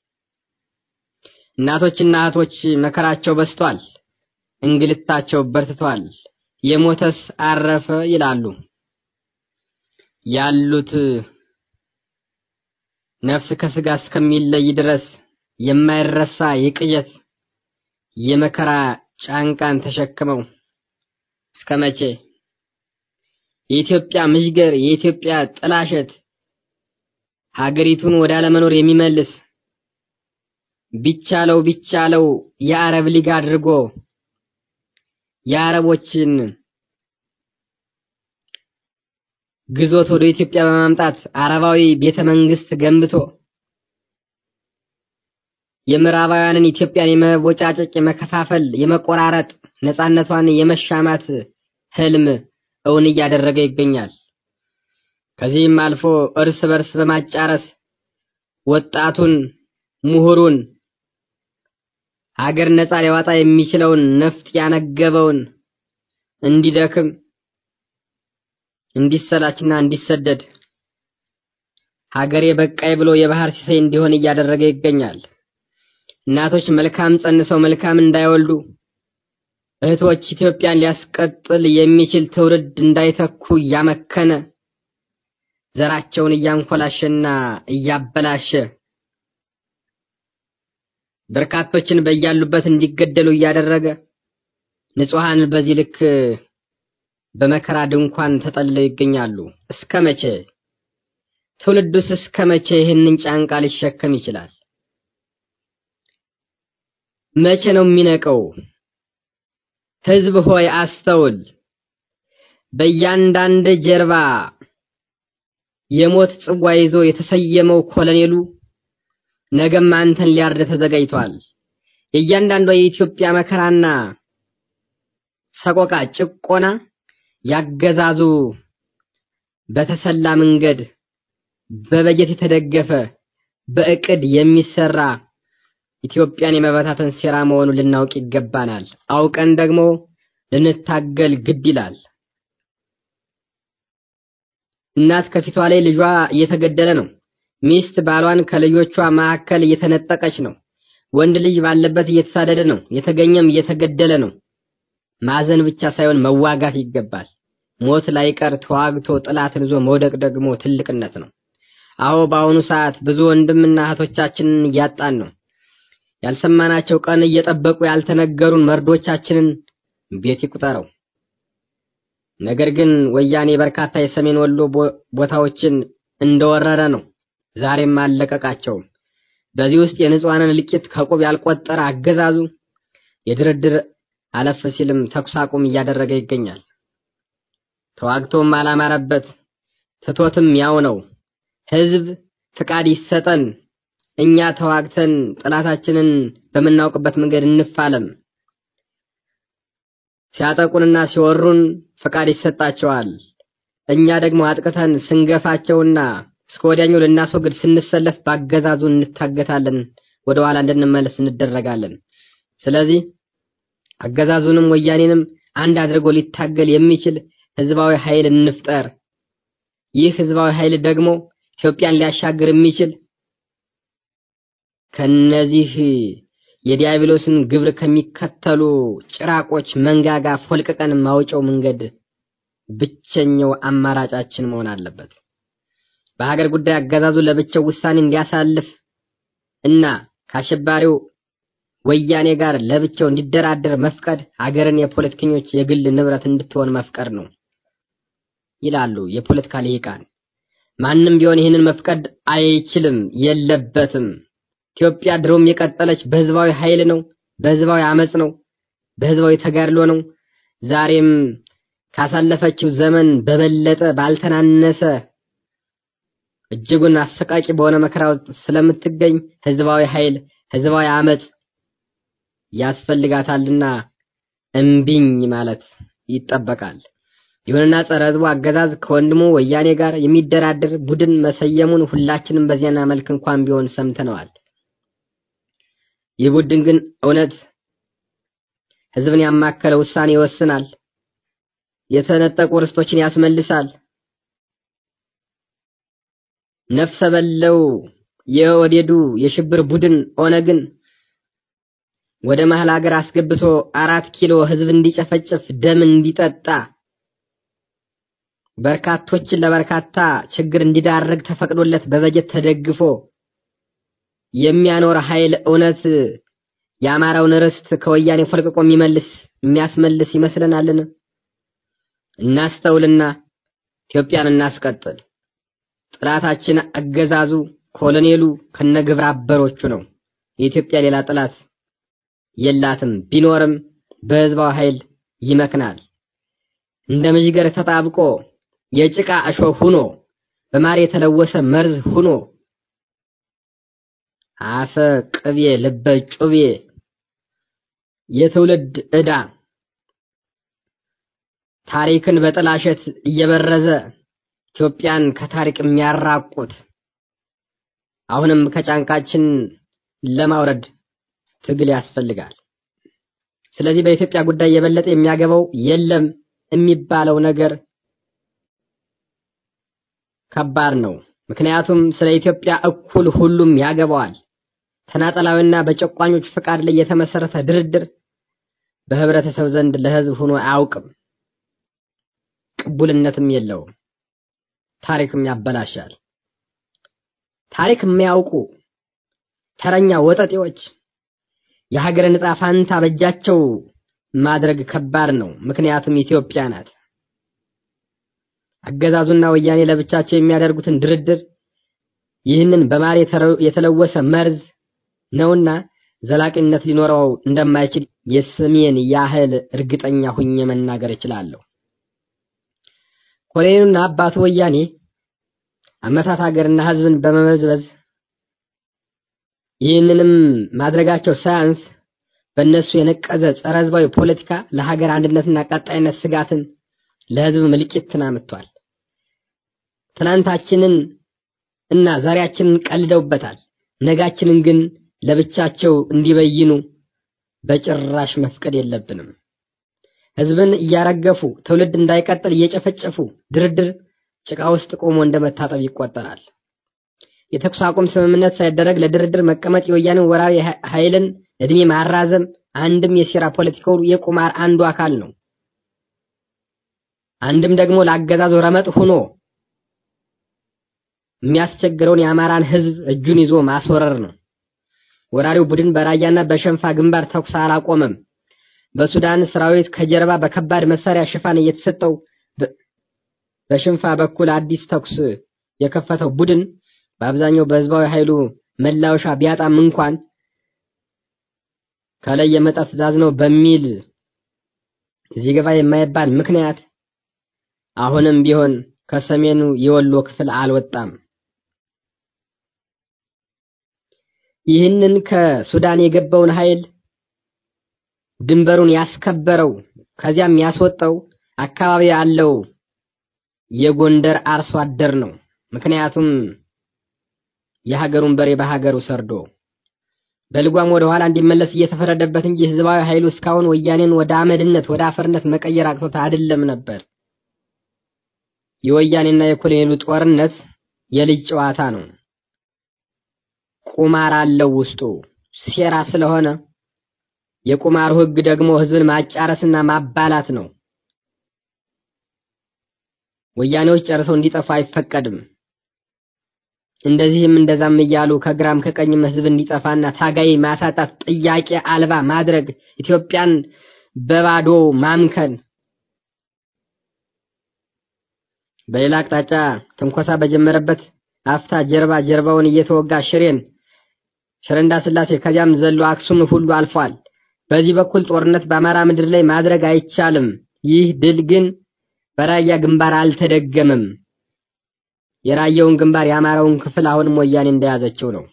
B: እናቶችና እህቶች መከራቸው በስቷል፣ እንግልታቸው በርትቷል። የሞተስ አረፈ ይላሉ። ያሉት ነፍስ ከስጋ እስከሚለይ ድረስ የማይረሳ የቅየት የመከራ ጫንቃን ተሸክመው እስከመቼ? የኢትዮጵያ ምሽገር፣ የኢትዮጵያ ጥላሸት ሀገሪቱን ወደ አለመኖር የሚመልስ ቢቻለው የአረብ ሊግ አድርጎ የአረቦችን ግዞት ወደ ኢትዮጵያ በማምጣት አረባዊ ቤተመንግስት ገንብቶ የምዕራባውያንን ኢትዮጵያን የመቦጫጨቅ፣ የመከፋፈል፣ የመቆራረጥ፣ ነፃነቷን የመሻማት ህልም እውን እያደረገ ይገኛል። ከዚህም አልፎ እርስ በርስ በማጫረስ ወጣቱን፣ ምሁሩን፣ ሀገር ነፃ ሊያወጣ የሚችለውን ነፍጥ ያነገበውን እንዲደክም፣ እንዲሰላችና እንዲሰደድ ሀገሬ በቃይ ብሎ የባህር ሲሳይ እንዲሆን እያደረገ ይገኛል። እናቶች መልካም ጸንሰው መልካም እንዳይወልዱ፣ እህቶች ኢትዮጵያን ሊያስቀጥል የሚችል ትውልድ እንዳይተኩ ያመከነ ዘራቸውን እያንኮላሸና እያበላሸ በርካቶችን በያሉበት እንዲገደሉ እያደረገ ንጹሃን በዚህ ልክ በመከራ ድንኳን ተጠልለው ይገኛሉ። እስከመቼ? ትውልዱስ እስከመቼ ይህንን ጫንቃ ሊሸከም ይችላል? መቼ ነው የሚነቀው? ህዝብ ሆይ አስተውል። በእያንዳንድ ጀርባ የሞት ጽዋ ይዞ የተሰየመው ኮሎኔሉ ነገም አንተን ሊያርድ ተዘጋጅቷል። የእያንዳንዱ የኢትዮጵያ መከራና ሰቆቃ፣ ጭቆና ያገዛዙ በተሰላ መንገድ በበጀት የተደገፈ በእቅድ የሚሰራ ኢትዮጵያን የመበታተን ሴራ መሆኑን ልናውቅ ይገባናል። አውቀን ደግሞ ልንታገል ግድ ይላል። እናት ከፊቷ ላይ ልጇ እየተገደለ ነው። ሚስት ባሏን ከልጆቿ መካከል እየተነጠቀች ነው። ወንድ ልጅ ባለበት እየተሳደደ ነው። የተገኘም እየተገደለ ነው። ማዘን ብቻ ሳይሆን መዋጋት ይገባል። ሞት ላይቀር ተዋግቶ ጥላትን ይዞ መውደቅ ደግሞ ትልቅነት ነው። አዎ በአሁኑ ሰዓት ብዙ ወንድምና እህቶቻችንን እያጣን ነው። ያልሰማናቸው ቀን እየጠበቁ ያልተነገሩን መርዶቻችንን ቤት ይቁጠረው። ነገር ግን ወያኔ በርካታ የሰሜን ወሎ ቦታዎችን እንደወረረ ነው። ዛሬም አለቀቃቸውም። በዚህ ውስጥ የንጹሃንን ልቂት ከቁብ ያልቆጠረ አገዛዙ የድርድር አለፍ ሲልም ተኩስ አቁም እያደረገ ይገኛል። ተዋግቶም አላማረበት ትቶትም ያው ነው። ህዝብ ፍቃድ ይሰጠን፣ እኛ ተዋግተን ጥላታችንን በመናውቅበት መንገድ እንፋለም። ሲያጠቁንና ሲወሩን ፍቃድ ይሰጣቸዋል። እኛ ደግሞ አጥቅተን ስንገፋቸውና እስከ ወዲያኛው ልናስወግድ ስንሰለፍ ባገዛዙ እንታገታለን፣ ወደ ኋላ እንድንመለስ እንደረጋለን። ስለዚህ አገዛዙንም ወያኔንም አንድ አድርጎ ሊታገል የሚችል ህዝባዊ ኃይል እንፍጠር። ይህ ህዝባዊ ኃይል ደግሞ ኢትዮጵያን ሊያሻግር የሚችል ከነዚህ የዲያብሎስን ግብር ከሚከተሉ ጭራቆች መንጋጋ ፎልቀቀን ማውጫው መንገድ ብቸኛው አማራጫችን መሆን አለበት። በሀገር ጉዳይ አገዛዙ ለብቻው ውሳኔ እንዲያሳልፍ እና ከአሸባሪው ወያኔ ጋር ለብቻው እንዲደራደር መፍቀድ ሀገርን የፖለቲከኞች የግል ንብረት እንድትሆን መፍቀድ ነው ይላሉ የፖለቲካ ልሂቃን። ማንም ቢሆን ይህንን መፍቀድ አይችልም፣ የለበትም። ኢትዮጵያ ድሮም የቀጠለች በህዝባዊ ኃይል ነው፣ በህዝባዊ አመጽ ነው፣ በህዝባዊ ተጋድሎ ነው። ዛሬም ካሳለፈችው ዘመን በበለጠ ባልተናነሰ እጅጉን አሰቃቂ በሆነ መከራ ስለምትገኝ ህዝባዊ ኃይል፣ ህዝባዊ አመጽ ያስፈልጋታልና እምቢኝ ማለት ይጠበቃል። ይሁንና ጸረ ህዝቡ አገዛዝ ከወንድሙ ወያኔ ጋር የሚደራደር ቡድን መሰየሙን ሁላችንም በዚያና መልክ እንኳን ቢሆን ሰምተነዋል። ይቡድን ግን እውነት ህዝብን ያማከለ ውሳኔ ይወስናል። የተነጠቁ ርስቶችን ያስመልሳል። ነፍሰ በለው የወዴዱ የሽብር ቡድን ኦነግን ወደ መሃል ሀገር አስገብቶ 4 ኪሎ ህዝብ እንዲጨፈጭፍ ደም እንዲጠጣ በርካቶችን ለበርካታ ችግር እንዲዳረግ ተፈቅዶለት በበጀት ተደግፎ የሚያኖር ኃይል እውነት የአማራውን ርስት ከወያኔ ፈልቅቆ የሚያስመልስ ይመስለናልን? እናስተውልና ኢትዮጵያን እናስቀጥል። ጥላታችን አገዛዙ ኮሎኔሉ ከነግብረ አበሮቹ ነው። የኢትዮጵያ ሌላ ጥላት የላትም። ቢኖርም በህዝባው ኃይል ይመክናል። እንደ መዥገር ተጣብቆ የጭቃ እሾህ ሆኖ በማር የተለወሰ መርዝ ሆኖ አፈ ቅቤ ልበ ጩቤ የትውልድ ዕዳ ታሪክን በጥላሸት እየበረዘ ኢትዮጵያን ከታሪክ የሚያራቁት አሁንም ከጫንቃችን ለማውረድ ትግል ያስፈልጋል። ስለዚህ በኢትዮጵያ ጉዳይ የበለጠ የሚያገባው የለም የሚባለው ነገር ከባድ ነው። ምክንያቱም ስለ ኢትዮጵያ እኩል ሁሉም ያገባዋል። ተናጠላዊና በጨቋኞች ፍቃድ ላይ የተመሰረተ ድርድር በህብረተሰብ ዘንድ ለህዝብ ሆኖ አያውቅም። ቅቡልነትም የለውም። ታሪክም ያበላሻል። ታሪክ የሚያውቁ ተረኛ ወጠጤዎች የሀገርን ዕጣ ፋንታ በእጃቸው ማድረግ ከባድ ነው። ምክንያቱም ኢትዮጵያ ናት። አገዛዙና ወያኔ ለብቻቸው የሚያደርጉትን ድርድር ይህንን በማር የተለወሰ መርዝ ነውና ዘላቂነት ሊኖረው እንደማይችል የስሜን ያህል እርግጠኛ ሆኜ መናገር እችላለሁ። ኮሎኔሉና አባቱ ወያኔ አመታት ሀገርና ህዝብን በመመዝበዝ ይህንንም ማድረጋቸው ሳያንስ በእነሱ የነቀዘ ጸረ ህዝባዊ ፖለቲካ ለሀገር አንድነትና ቀጣይነት ስጋትን ለህዝብ ምልክትን አመጥቷል። ትናንታችንን እና ዛሬያችንን ቀልደውበታል። ነጋችንን ግን ለብቻቸው እንዲበይኑ በጭራሽ መፍቀድ የለብንም። ህዝብን እያረገፉ ትውልድ እንዳይቀጥል እየጨፈጨፉ ድርድር ጭቃ ውስጥ ቆሞ እንደመታጠብ ይቆጠራል። የተኩስ አቁም ስምምነት ሳይደረግ ለድርድር መቀመጥ የወያኔን ወራሪ ኃይልን እድሜ ማራዘም አንድም የሴራ ፖለቲካው የቁማር አንዱ አካል ነው። አንድም ደግሞ ለአገዛዙ ረመጥ ሆኖ የሚያስቸግረውን የአማራን ህዝብ እጁን ይዞ ማስወረር ነው። ወራሪው ቡድን በራያና በሸንፋ ግንባር ተኩስ አላቆመም። በሱዳን ሰራዊት ከጀርባ በከባድ መሳሪያ ሽፋን እየተሰጠው በሽንፋ በኩል አዲስ ተኩስ የከፈተው ቡድን በአብዛኛው በህዝባዊ ኃይሉ መላወሻ ቢያጣም እንኳን ከላይ የመጣ ትዕዛዝ ነው በሚል ዚገባ የማይባል ምክንያት አሁንም ቢሆን ከሰሜኑ የወሎ ክፍል አልወጣም። ይህንን ከሱዳን የገባውን ኃይል ድንበሩን ያስከበረው ከዚያም ያስወጣው አካባቢ ያለው የጎንደር አርሶ አደር ነው። ምክንያቱም የሀገሩን በሬ በሀገሩ ሰርዶ በልጓም ወደ ኋላ እንዲመለስ እየተፈረደበት እንጂ ህዝባዊ ኃይሉ እስካሁን ወያኔን ወደ አመድነት ወደ አፈርነት መቀየር አቅቶት አይደለም ነበር። የወያኔና የኮሎኔሉ ጦርነት የልጅ ጨዋታ ነው። ቁማር አለው ውስጡ ሴራ ስለሆነ የቁማሩ ህግ ደግሞ ህዝብን ማጫረስና ማባላት ነው። ወያኔዎች ጨርሰው እንዲጠፋ አይፈቀድም። እንደዚህም እንደዛም እያሉ ከግራም ከቀኝም ህዝብ እንዲጠፋና ታጋይ ማሳጣት ጥያቄ አልባ ማድረግ ኢትዮጵያን በባዶ ማምከን በሌላ አቅጣጫ ተንኮሳ በጀመረበት አፍታ ጀርባውን እየተወጋ ሽረንዳ ስላሴ ከዚያም ዘሎ አክሱም ሁሉ አልፏል። በዚህ በኩል ጦርነት በአማራ ምድር ላይ ማድረግ አይቻልም። ይህ ድል ግን በራያ ግንባር አልተደገመም። የራያውን ግንባር የአማራውን ክፍል አሁንም ወያኔ እንደያዘችው ነው።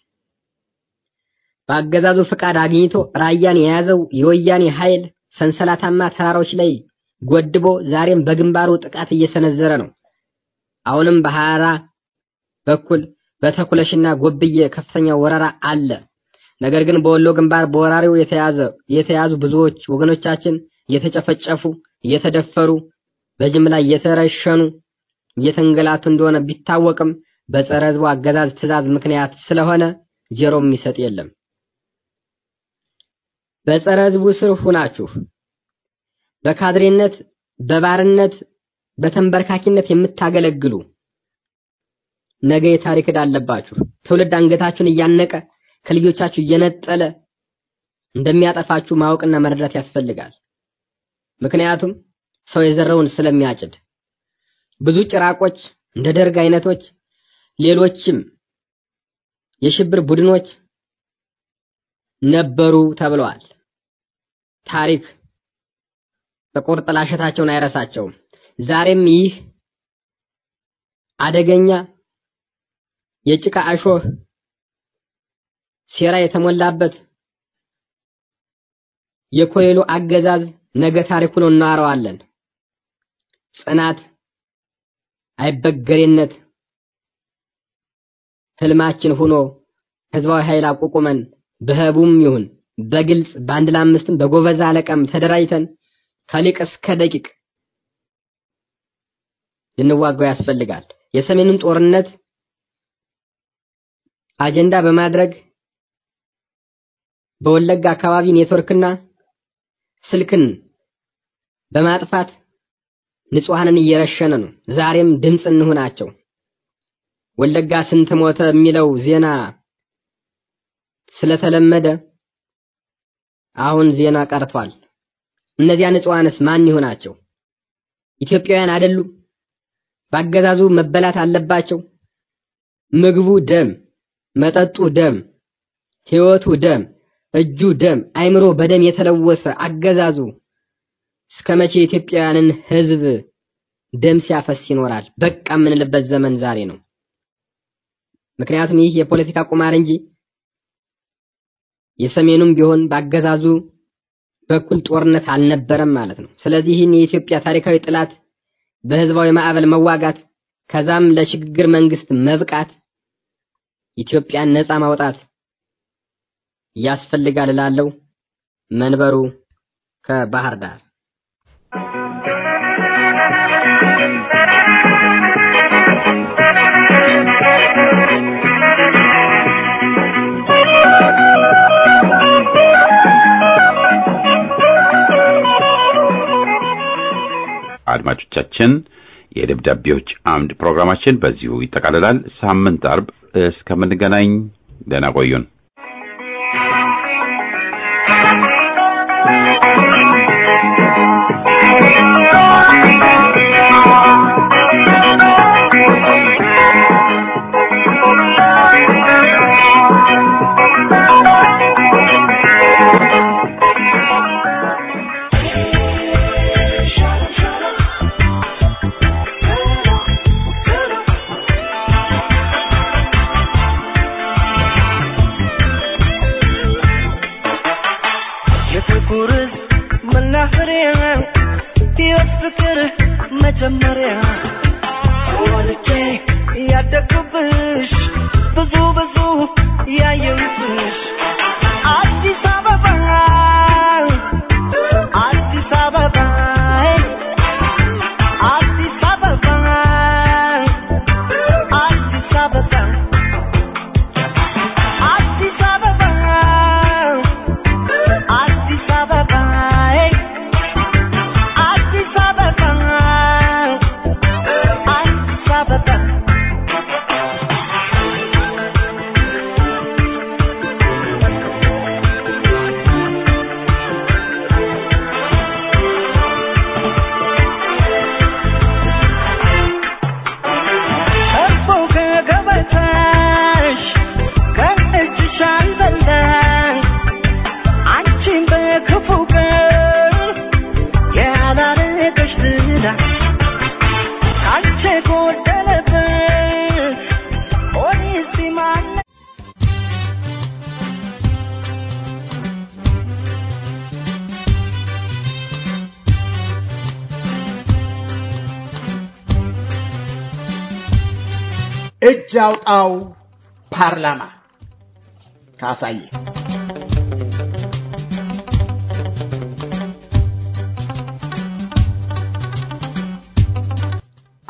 B: በአገዛዙ ፍቃድ አግኝቶ ራያን የያዘው የወያኔ ኃይል ሰንሰለታማ ተራሮች ላይ ጎድቦ ዛሬም በግንባሩ ጥቃት እየሰነዘረ ነው። አሁንም በሐራ በኩል በተኩለሽና ጎብዬ ከፍተኛ ወረራ አለ። ነገር ግን በወሎ ግንባር በወራሪው የተያዙ ብዙዎች ወገኖቻችን እየተጨፈጨፉ እየተደፈሩ በጅምላ እየተረሸኑ እየተንገላቱ እንደሆነ ቢታወቅም በጸረ ህዝቡ አገዛዝ ትዕዛዝ ምክንያት ስለሆነ ጀሮም የሚሰጥ የለም። በጸረ ህዝቡ ስር ሆናችሁ በካድሬነት በባርነት በተንበርካኪነት የምታገለግሉ ነገ የታሪክ ዕዳ አለባችሁ። ትውልድ አንገታችሁን እያነቀ ከልጆቻችሁ እየነጠለ እንደሚያጠፋችሁ ማወቅና መረዳት ያስፈልጋል። ምክንያቱም ሰው የዘራውን ስለሚያጭድ ብዙ ጭራቆች እንደ ደርግ አይነቶች ሌሎችም የሽብር ቡድኖች ነበሩ ተብለዋል። ታሪክ በቁርጥ ላሸታቸውን አይረሳቸውም። ዛሬም ይህ አደገኛ የጭቃ አሾህ ሴራ የተሞላበት የኮይሉ አገዛዝ ነገ ታሪክ ሆኖ እናወራዋለን። ጽናት፣ አይበገሬነት ህልማችን ሆኖ ህዝባዊ ኃይል አቋቁመን በህቡም ይሁን በግልጽ በአንድ ለአምስትም በጎበዝ አለቃም ተደራጅተን ከሊቅ እስከ ደቂቅ ልንዋጋው ያስፈልጋል። የሰሜኑን ጦርነት አጀንዳ በማድረግ በወለጋ አካባቢ ኔትወርክና ስልክን በማጥፋት ንጹሃንን እየረሸነ ነው። ዛሬም ድምጽ እንሆናቸው። ወለጋ ስንት ሞተ የሚለው ዜና ስለተለመደ አሁን ዜና ቀርቷል። እነዚያ ንጹሃንስ ማን ይሆናቸው? ኢትዮጵያውያን አይደሉ? ባገዛዙ መበላት አለባቸው። ምግቡ ደም፣ መጠጡ ደም፣ ህይወቱ ደም፣ እጁ ደም፣ አይምሮ በደም የተለወሰ አገዛዙ እስከመቼ ኢትዮጵያውያንን ህዝብ ደም ሲያፈስ ይኖራል? በቃ የምንልበት ዘመን ዛሬ ነው። ምክንያቱም ይህ የፖለቲካ ቁማር እንጂ የሰሜኑም ቢሆን ባገዛዙ በኩል ጦርነት አልነበረም ማለት ነው። ስለዚህ ይህን የኢትዮጵያ ታሪካዊ ጥላት በህዝባዊ ማዕበል መዋጋት ከዛም ለሽግግር መንግስት መብቃት ኢትዮጵያን ነፃ ማውጣት ያስፈልጋል እላለሁ። መንበሩ ከባህር ዳር
A: አድማጮቻችን የደብዳቤዎች አምድ ፕሮግራማችን በዚሁ ይጠቃልላል። ሳምንት አርብ እስከምንገናኝ ደህና ቆዩን።
E: እጅ አውጣው ፓርላማ ካሳየ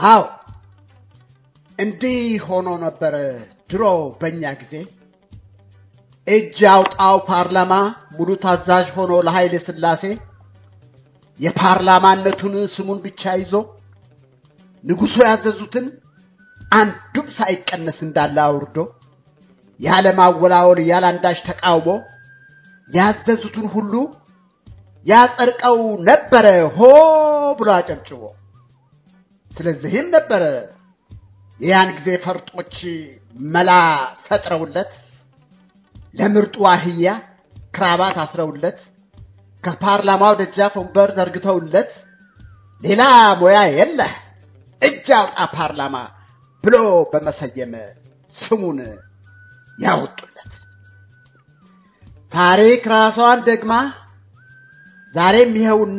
E: አው እንዲህ ሆኖ ነበር ድሮ በእኛ ጊዜ እጅ አውጣው ፓርላማ ሙሉ ታዛዥ ሆኖ ለኃይለ ሥላሴ የፓርላማነቱን ስሙን ብቻ ይዞ ንጉሡ ያዘዙትን አንዱም ሳይቀነስ እንዳለ አውርዶ ያለ ማወላወል ያለ አንዳች ተቃውሞ ያዘዙትን ሁሉ ያጸድቀው ነበር ሆ ብሎ አጨብጭቦ። ስለዚህም ነበር ያን ጊዜ ፈርጦች መላ ፈጥረውለት ለምርጡ አህያ ክራባት አስረውለት ከፓርላማው ደጃፍ ወንበር ዘርግተውለት ሌላ ሞያ የለህ እጅ አውጣ ፓርላማ ብሎ በመሰየም ስሙን ያወጡለት። ታሪክ ራሷን ደግማ ዛሬም ይሄውና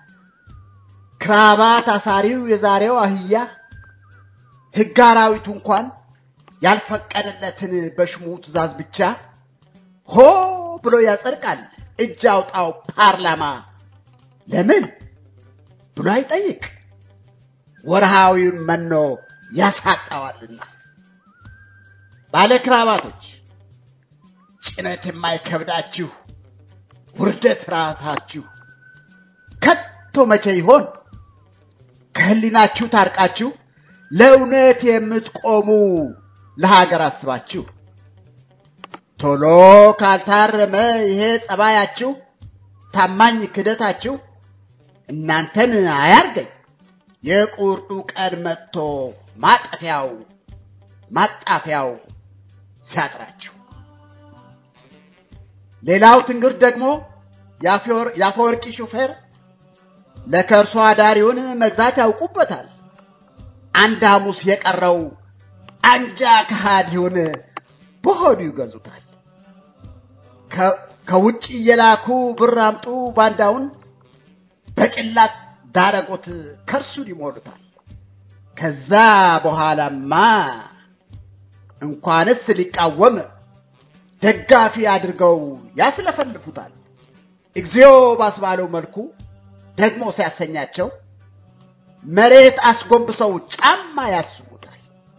E: ክራባት አሳሪው የዛሬው አህያ ሕግ አራዊቱ እንኳን ያልፈቀደለትን በሽሙ ትእዛዝ ብቻ ሆ ብሎ ያጸድቃል እጅ አውጣው ፓርላማ ለምን ብሎ አይጠይቅ ወርሃዊውን መኖ ያሳጣዋልና። ባለ ክራባቶች ጭነት የማይከብዳችሁ ውርደት ራሳችሁ ከቶ መቼ ይሆን ከህሊናችሁ ታርቃችሁ ለእውነት የምትቆሙ ለሀገር አስባችሁ? ቶሎ ካልታረመ ይሄ ጸባያችሁ ታማኝ ክደታችሁ እናንተን አያርገኝ የቁርጡ ቀን መጥቶ ማጣፊያው ሲያጥራችሁ። ሌላው ትንግርት ደግሞ ያፈወርቂ ሹፌር ለከርሶ አዳሪውን መግዛት ያውቁበታል። አንድ ሐሙስ የቀረው አንጃ ከሃዲውን በሆዱ ይገዙታል። ከውጭ የላኩ ብር አምጡ ባንዳውን በጭላት ዳረጎት ከርሱን ይሞሉታል። ከዛ በኋላማ እንኳንስ ሊቃወም ደጋፊ አድርገው ያስለፈልፉታል። እግዚኦ ባስባለው መልኩ ደግሞ ሲያሰኛቸው መሬት አስጎንብሰው ጫማ ያስሙታል።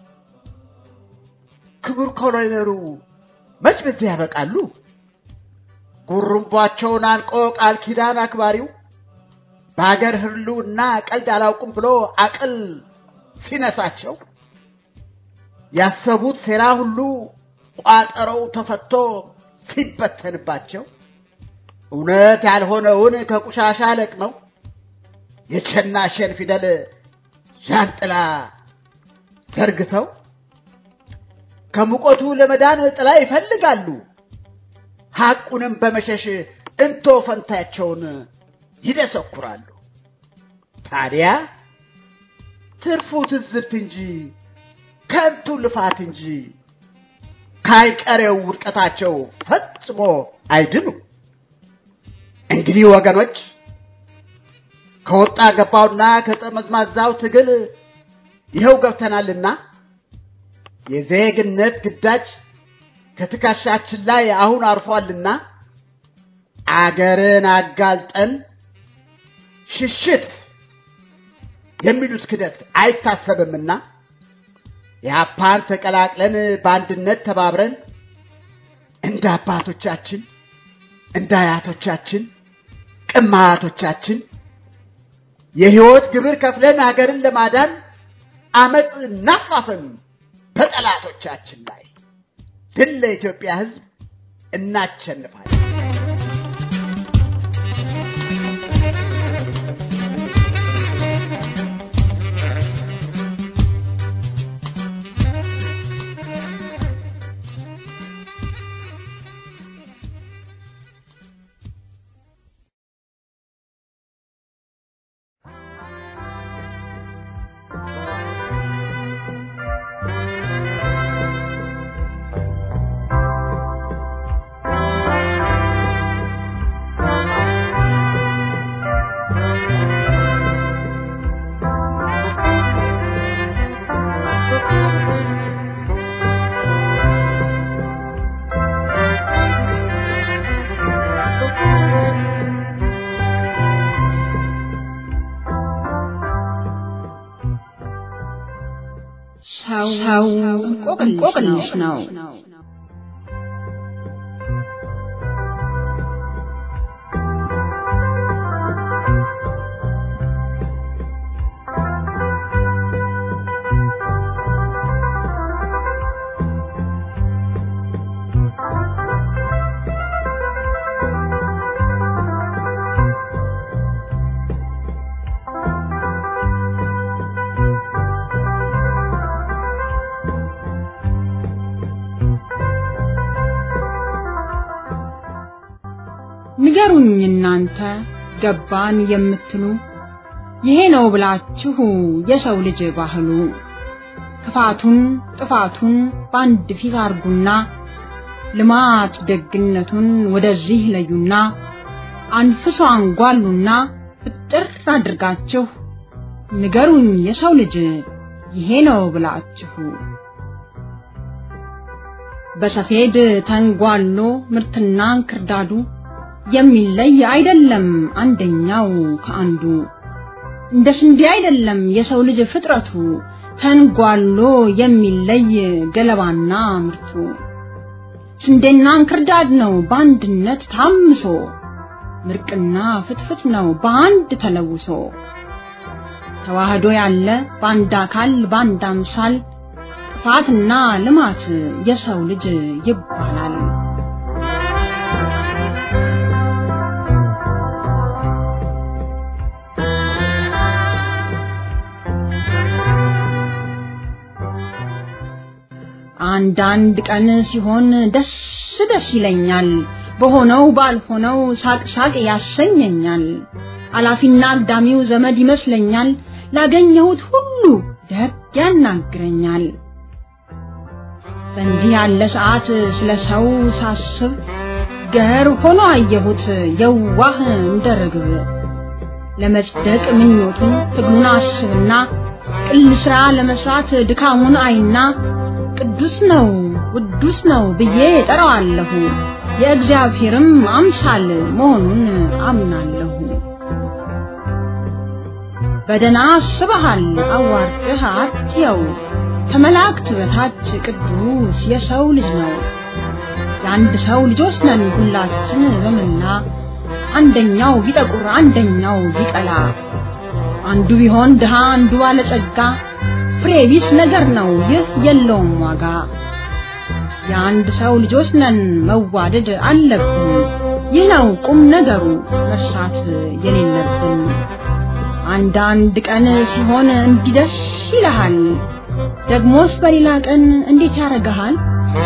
E: ክቡር ኮሎኔሉ መች በዚህ ያበቃሉ? ጉሩምባቸውን አንቆ ቃል ኪዳን አክባሪው በአገር ህልውና ቀልድ አላውቅም ብሎ አቅል ሲነሳቸው ያሰቡት ሴራ ሁሉ ቋጠረው ተፈቶ ሲበተንባቸው እውነት ያልሆነውን ከቁሻሻ ለቅመው የቸናሸን ፊደል ዣንጥላ ዘርግተው ከሙቀቱ ለመዳን ጥላ ይፈልጋሉ። ሐቁንም በመሸሽ እንቶ ፈንታቸውን ይደሰኩራሉ። ታዲያ ትርፉ ትዝብት እንጂ ከንቱ ልፋት እንጂ ካይቀሬው ውድቀታቸው ፈጽሞ አይድኑ። እንግዲህ ወገኖች ከወጣ ገባውና ከጠመዝማዛው ትግል ይኸው ገብተናልና የዜግነት ግዳጅ ከትከሻችን ላይ አሁን አርፏልና አገርን አጋልጠን ሽሽት የሚሉት ክደት አይታሰብምና ያፓን ተቀላቅለን በአንድነት ተባብረን እንደ አባቶቻችን እንደ አያቶቻችን ቅማቶቻችን የህይወት ግብር ከፍለን ሀገርን ለማዳን አመጽ እናፋፍም በጠላቶቻችን ላይ ድል ለኢትዮጵያ ሕዝብ እናሸንፋለን።
F: ሰው እንቆቅልሽ ነው። ንገሩኝ እናንተ ገባን የምትሉ ይሄ ነው ብላችሁ የሰው ልጅ ባህሉ ክፋቱን ጥፋቱን ባንድ ፊት አርጉና ልማት ደግነቱን ወደዚህ ለዩና አንፍሶ አንጓሉና ፍጥር አድርጋችሁ ንገሩኝ የሰው ልጅ ይሄ ነው ብላችሁ በሰፌድ ተንጓሎ ምርትና እንክርዳዱ የሚለይ አይደለም አንደኛው ከአንዱ እንደ ስንዴ አይደለም የሰው ልጅ ፍጥረቱ ተንጓሎ የሚለይ ገለባና ምርቱ ስንዴና እንክርዳድ ነው በአንድነት ታምሶ ምርቅና ፍትፍት ነው በአንድ ተለውሶ ተዋህዶ ያለ በአንድ አካል በአንድ አምሳል ጥፋትና ልማት የሰው ልጅ ይባላል አንዳንድ ቀን ሲሆን ደስ ደስ ይለኛል በሆነው ባልሆነው ሳቅ ያሰኘኛል አላፊና አግዳሚው ዘመድ ይመስለኛል ላገኘሁት ሁሉ ደግ ያናግረኛል በእንዲህ ያለ ሰዓት ስለሰው ሳስብ ገር ሆኖ አየሁት የዋህ እንደርግብ ለመጽደቅ ምኞቱ ትግሉን አስብና ቅል ስራ ለመስራት ድካሙን አይና ቅዱስ ነው ውዱስ ነው ብዬ ጠራዋለሁ የእግዚአብሔርም አምሳል መሆኑን አምናለሁ በደና አስበሃል አዋርደህ አትየው ከመላእክት በታች ቅዱስ የሰው ልጅ ነው የአንድ ሰው ልጆች ነን ሁላችን በመላ አንደኛው ቢጠቁር አንደኛው ቢቀላ አንዱ ቢሆን ድሃ አንዱ ባለጸጋ ፍሬ ቢስ ነገር ነው ይህ የለውም ዋጋ የአንድ ሰው ልጆች ነን መዋደድ አለብን ይህ ነው ቁም ነገሩ መርሳት የሌለብን አንዳንድ ቀን ሲሆን እንዲደስ ይልሃል ደግሞስ በሌላ ቀን እንዴት ያረጋሃል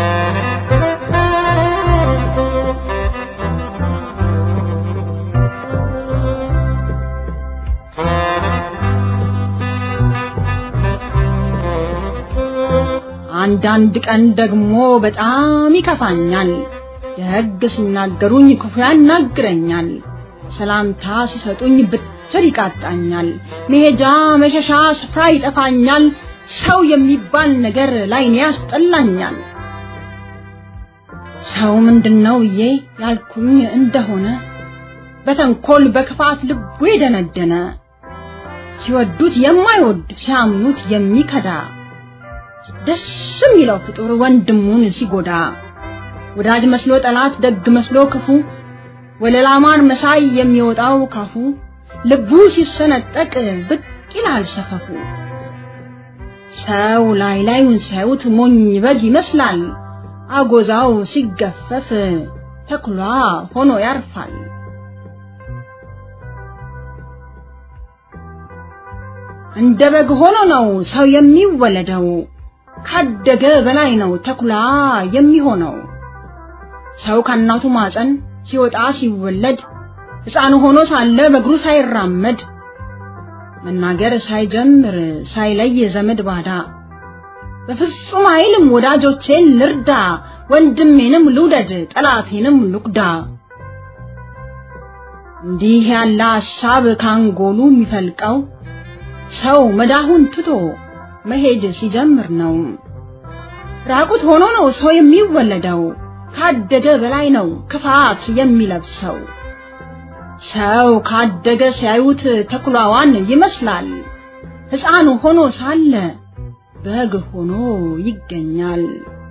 F: አንዳንድ ቀን ደግሞ በጣም ይከፋኛል ደግ ሲናገሩኝ ክፉ ያናግረኛል ሰላምታ ሲሰጡኝ ብትር ይቃጣኛል መሄጃ መሸሻ ስፍራ ይጠፋኛል ሰው የሚባል ነገር ላይኔ ያስጠላኛል ሰው ምንድነው ያልኩኝ እንደሆነ በተንኮል በክፋት ልቡ የደነደነ ሲወዱት የማይወድ ሲያምኑት የሚከዳ ደስ የሚለው ፍጡር ወንድሙን ሲጎዳ ወዳጅ መስሎ ጠላት ደግ መስሎ ክፉ ወለላማን መሳይ የሚወጣው ካፉ ልቡ ሲሰነጠቅ ብቅ ይላል ሰፈፉ ሰው ላዩን ሲያዩት ሞኝ በግ ይመስላል አጎዛው ሲገፈፍ ተኩላ ሆኖ ያርፋል እንደ በግ ሆኖ ነው ሰው የሚወለደው ካደገ በላይ ነው ተኩላ የሚሆነው ሰው ከእናቱ ማፀን ሲወጣ ሲወለድ ሕፃን ሆኖ ሳለ በእግሩ ሳይራመድ መናገር ሳይጀምር ሳይለይ ዘመድ ባዳ በፍጹም አይልም ወዳጆቼን ልርዳ ወንድሜንም ልውደድ ጠላቴንም ልቁዳ እንዲህ ያለ ሐሳብ ካንጎሉ የሚፈልቀው ሰው መዳሁን ትቶ መሄድ ሲጀምር ነው ራቁት ሆኖ ነው ሰው የሚወለደው ካደገ በላይ ነው ክፋት የሚለብሰው ሰው ካደገ ሲያዩት ተኩላዋን ይመስላል ሕፃን ሆኖ ሳለ በግ ሆኖ ይገኛል።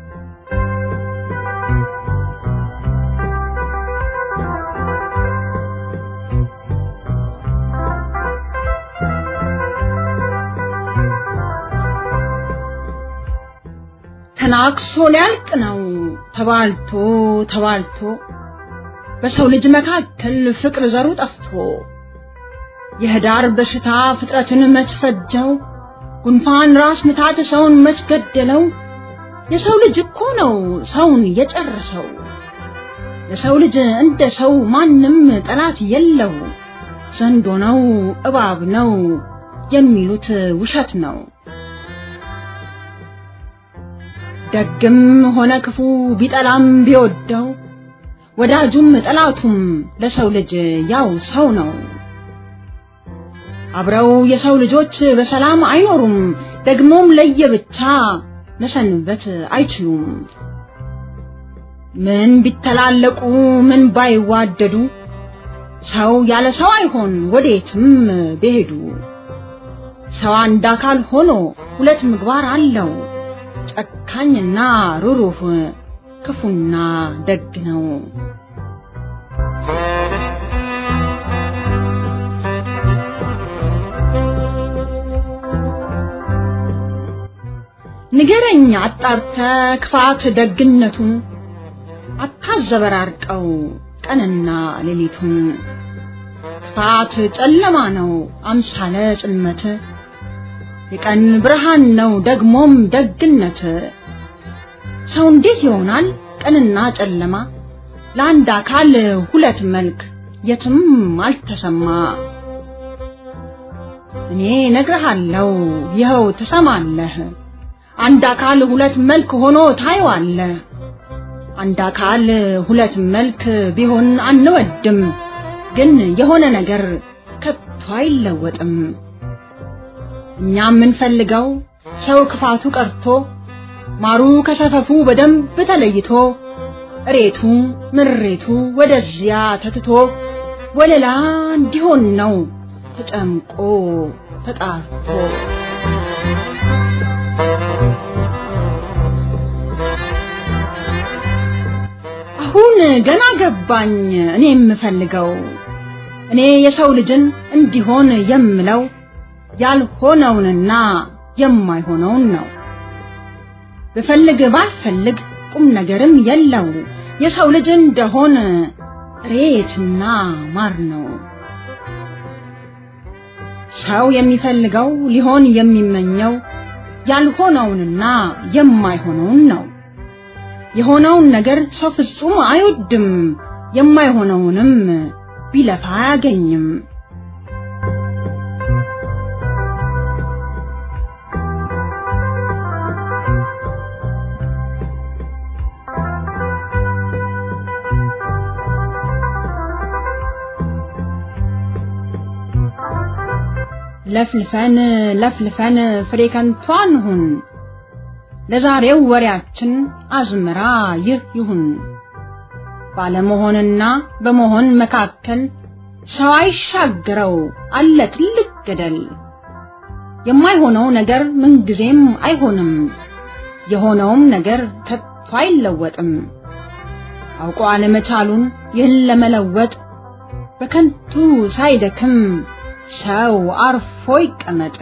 F: ተናክሶ ሊያልቅ ነው ተባልቶ ተባልቶ በሰው ልጅ መካከል ፍቅር ዘሩ ጠፍቶ የህዳር በሽታ ፍጥረትን መስፈጀው ጉንፋን ራስ ምታት ሰውን መስገደለው የሰው ልጅ እኮ ነው ሰውን የጨረሰው ለሰው ልጅ እንደ ሰው ማንም ጠላት የለው ዘንዶ ነው እባብ ነው የሚሉት ውሸት ነው ደግም ሆነ ክፉ ቢጠላም ቢወደው ወዳጁም ጠላቱም ለሰው ልጅ ያው ሰው ነው አብረው የሰው ልጆች በሰላም አይኖሩም ደግሞም ለየብቻ መሰንበት አይችሉም ምን ቢተላለቁ ምን ባይዋደዱ ሰው ያለ ሰው አይሆን ወዴትም ቢሄዱ ሰው አንድ አካል ሆኖ ሁለት ምግባር አለው ጨካኝና ሩሩህ ክፉና ደግ ነው ንገረኝ አጣርተ ክፋት ደግነቱን አታዘበራርቀው ቀንና ሌሊቱን ክፋት ጨለማ ነው አምሳለ ጽልመት የቀን ብርሃን ነው ደግሞም ደግነት ሰው እንዴት ይሆናል ቀንና ጨለማ ለአንድ አካል ሁለት መልክ የትም አልተሰማ እኔ ነግርሃለሁ ይኸው ተሰማለህ አንድ አካል ሁለት መልክ ሆኖ ታየዋለህ አንድ አካል ሁለት መልክ ቢሆን አንወድም ግን የሆነ ነገር ከቶ አይለወጥም እኛ ምንፈልገው ሰው ክፋቱ ቀርቶ ማሩ ከሰፈፉ በደንብ ተለይቶ እሬቱ ምሬቱ ወደዚያ ተትቶ ወለላ እንዲሆን ነው ተጨምቆ ተጣርቶ አሁን ገና ገባኝ እኔ የምፈልገው እኔ የሰው ልጅን እንዲሆን የምለው ያልሆነውንና የማይሆነውን ነው በፈልግ ባልፈልግ ቁም ነገርም የለው የሰው ልጅ እንደሆነ ሬትና ማር ነው ሰው የሚፈልገው ሊሆን የሚመኘው ያልሆነውንና የማይሆነውን ነው የሆነውን ነገር ሰው ፍጹም አይወድም የማይሆነውንም ቢለፋ አያገኝም ለፍልፈን ፍሬ ከንቷን ሁን ለዛሬው ወሬያችን አዝመራ ይህ ይሁን ባለመሆንና በመሆን መካከል ሰው አይሻገረው አለ ትልቅ ገደል የማይሆነው ነገር ምንጊዜም አይሆንም የሆነውም ነገር ከቶ አይለወጥም አውቆ አለመቻሉን ይህን ለመለወጥ በከንቱ ሳይደክም ሰው አርፎ ይቀመጥ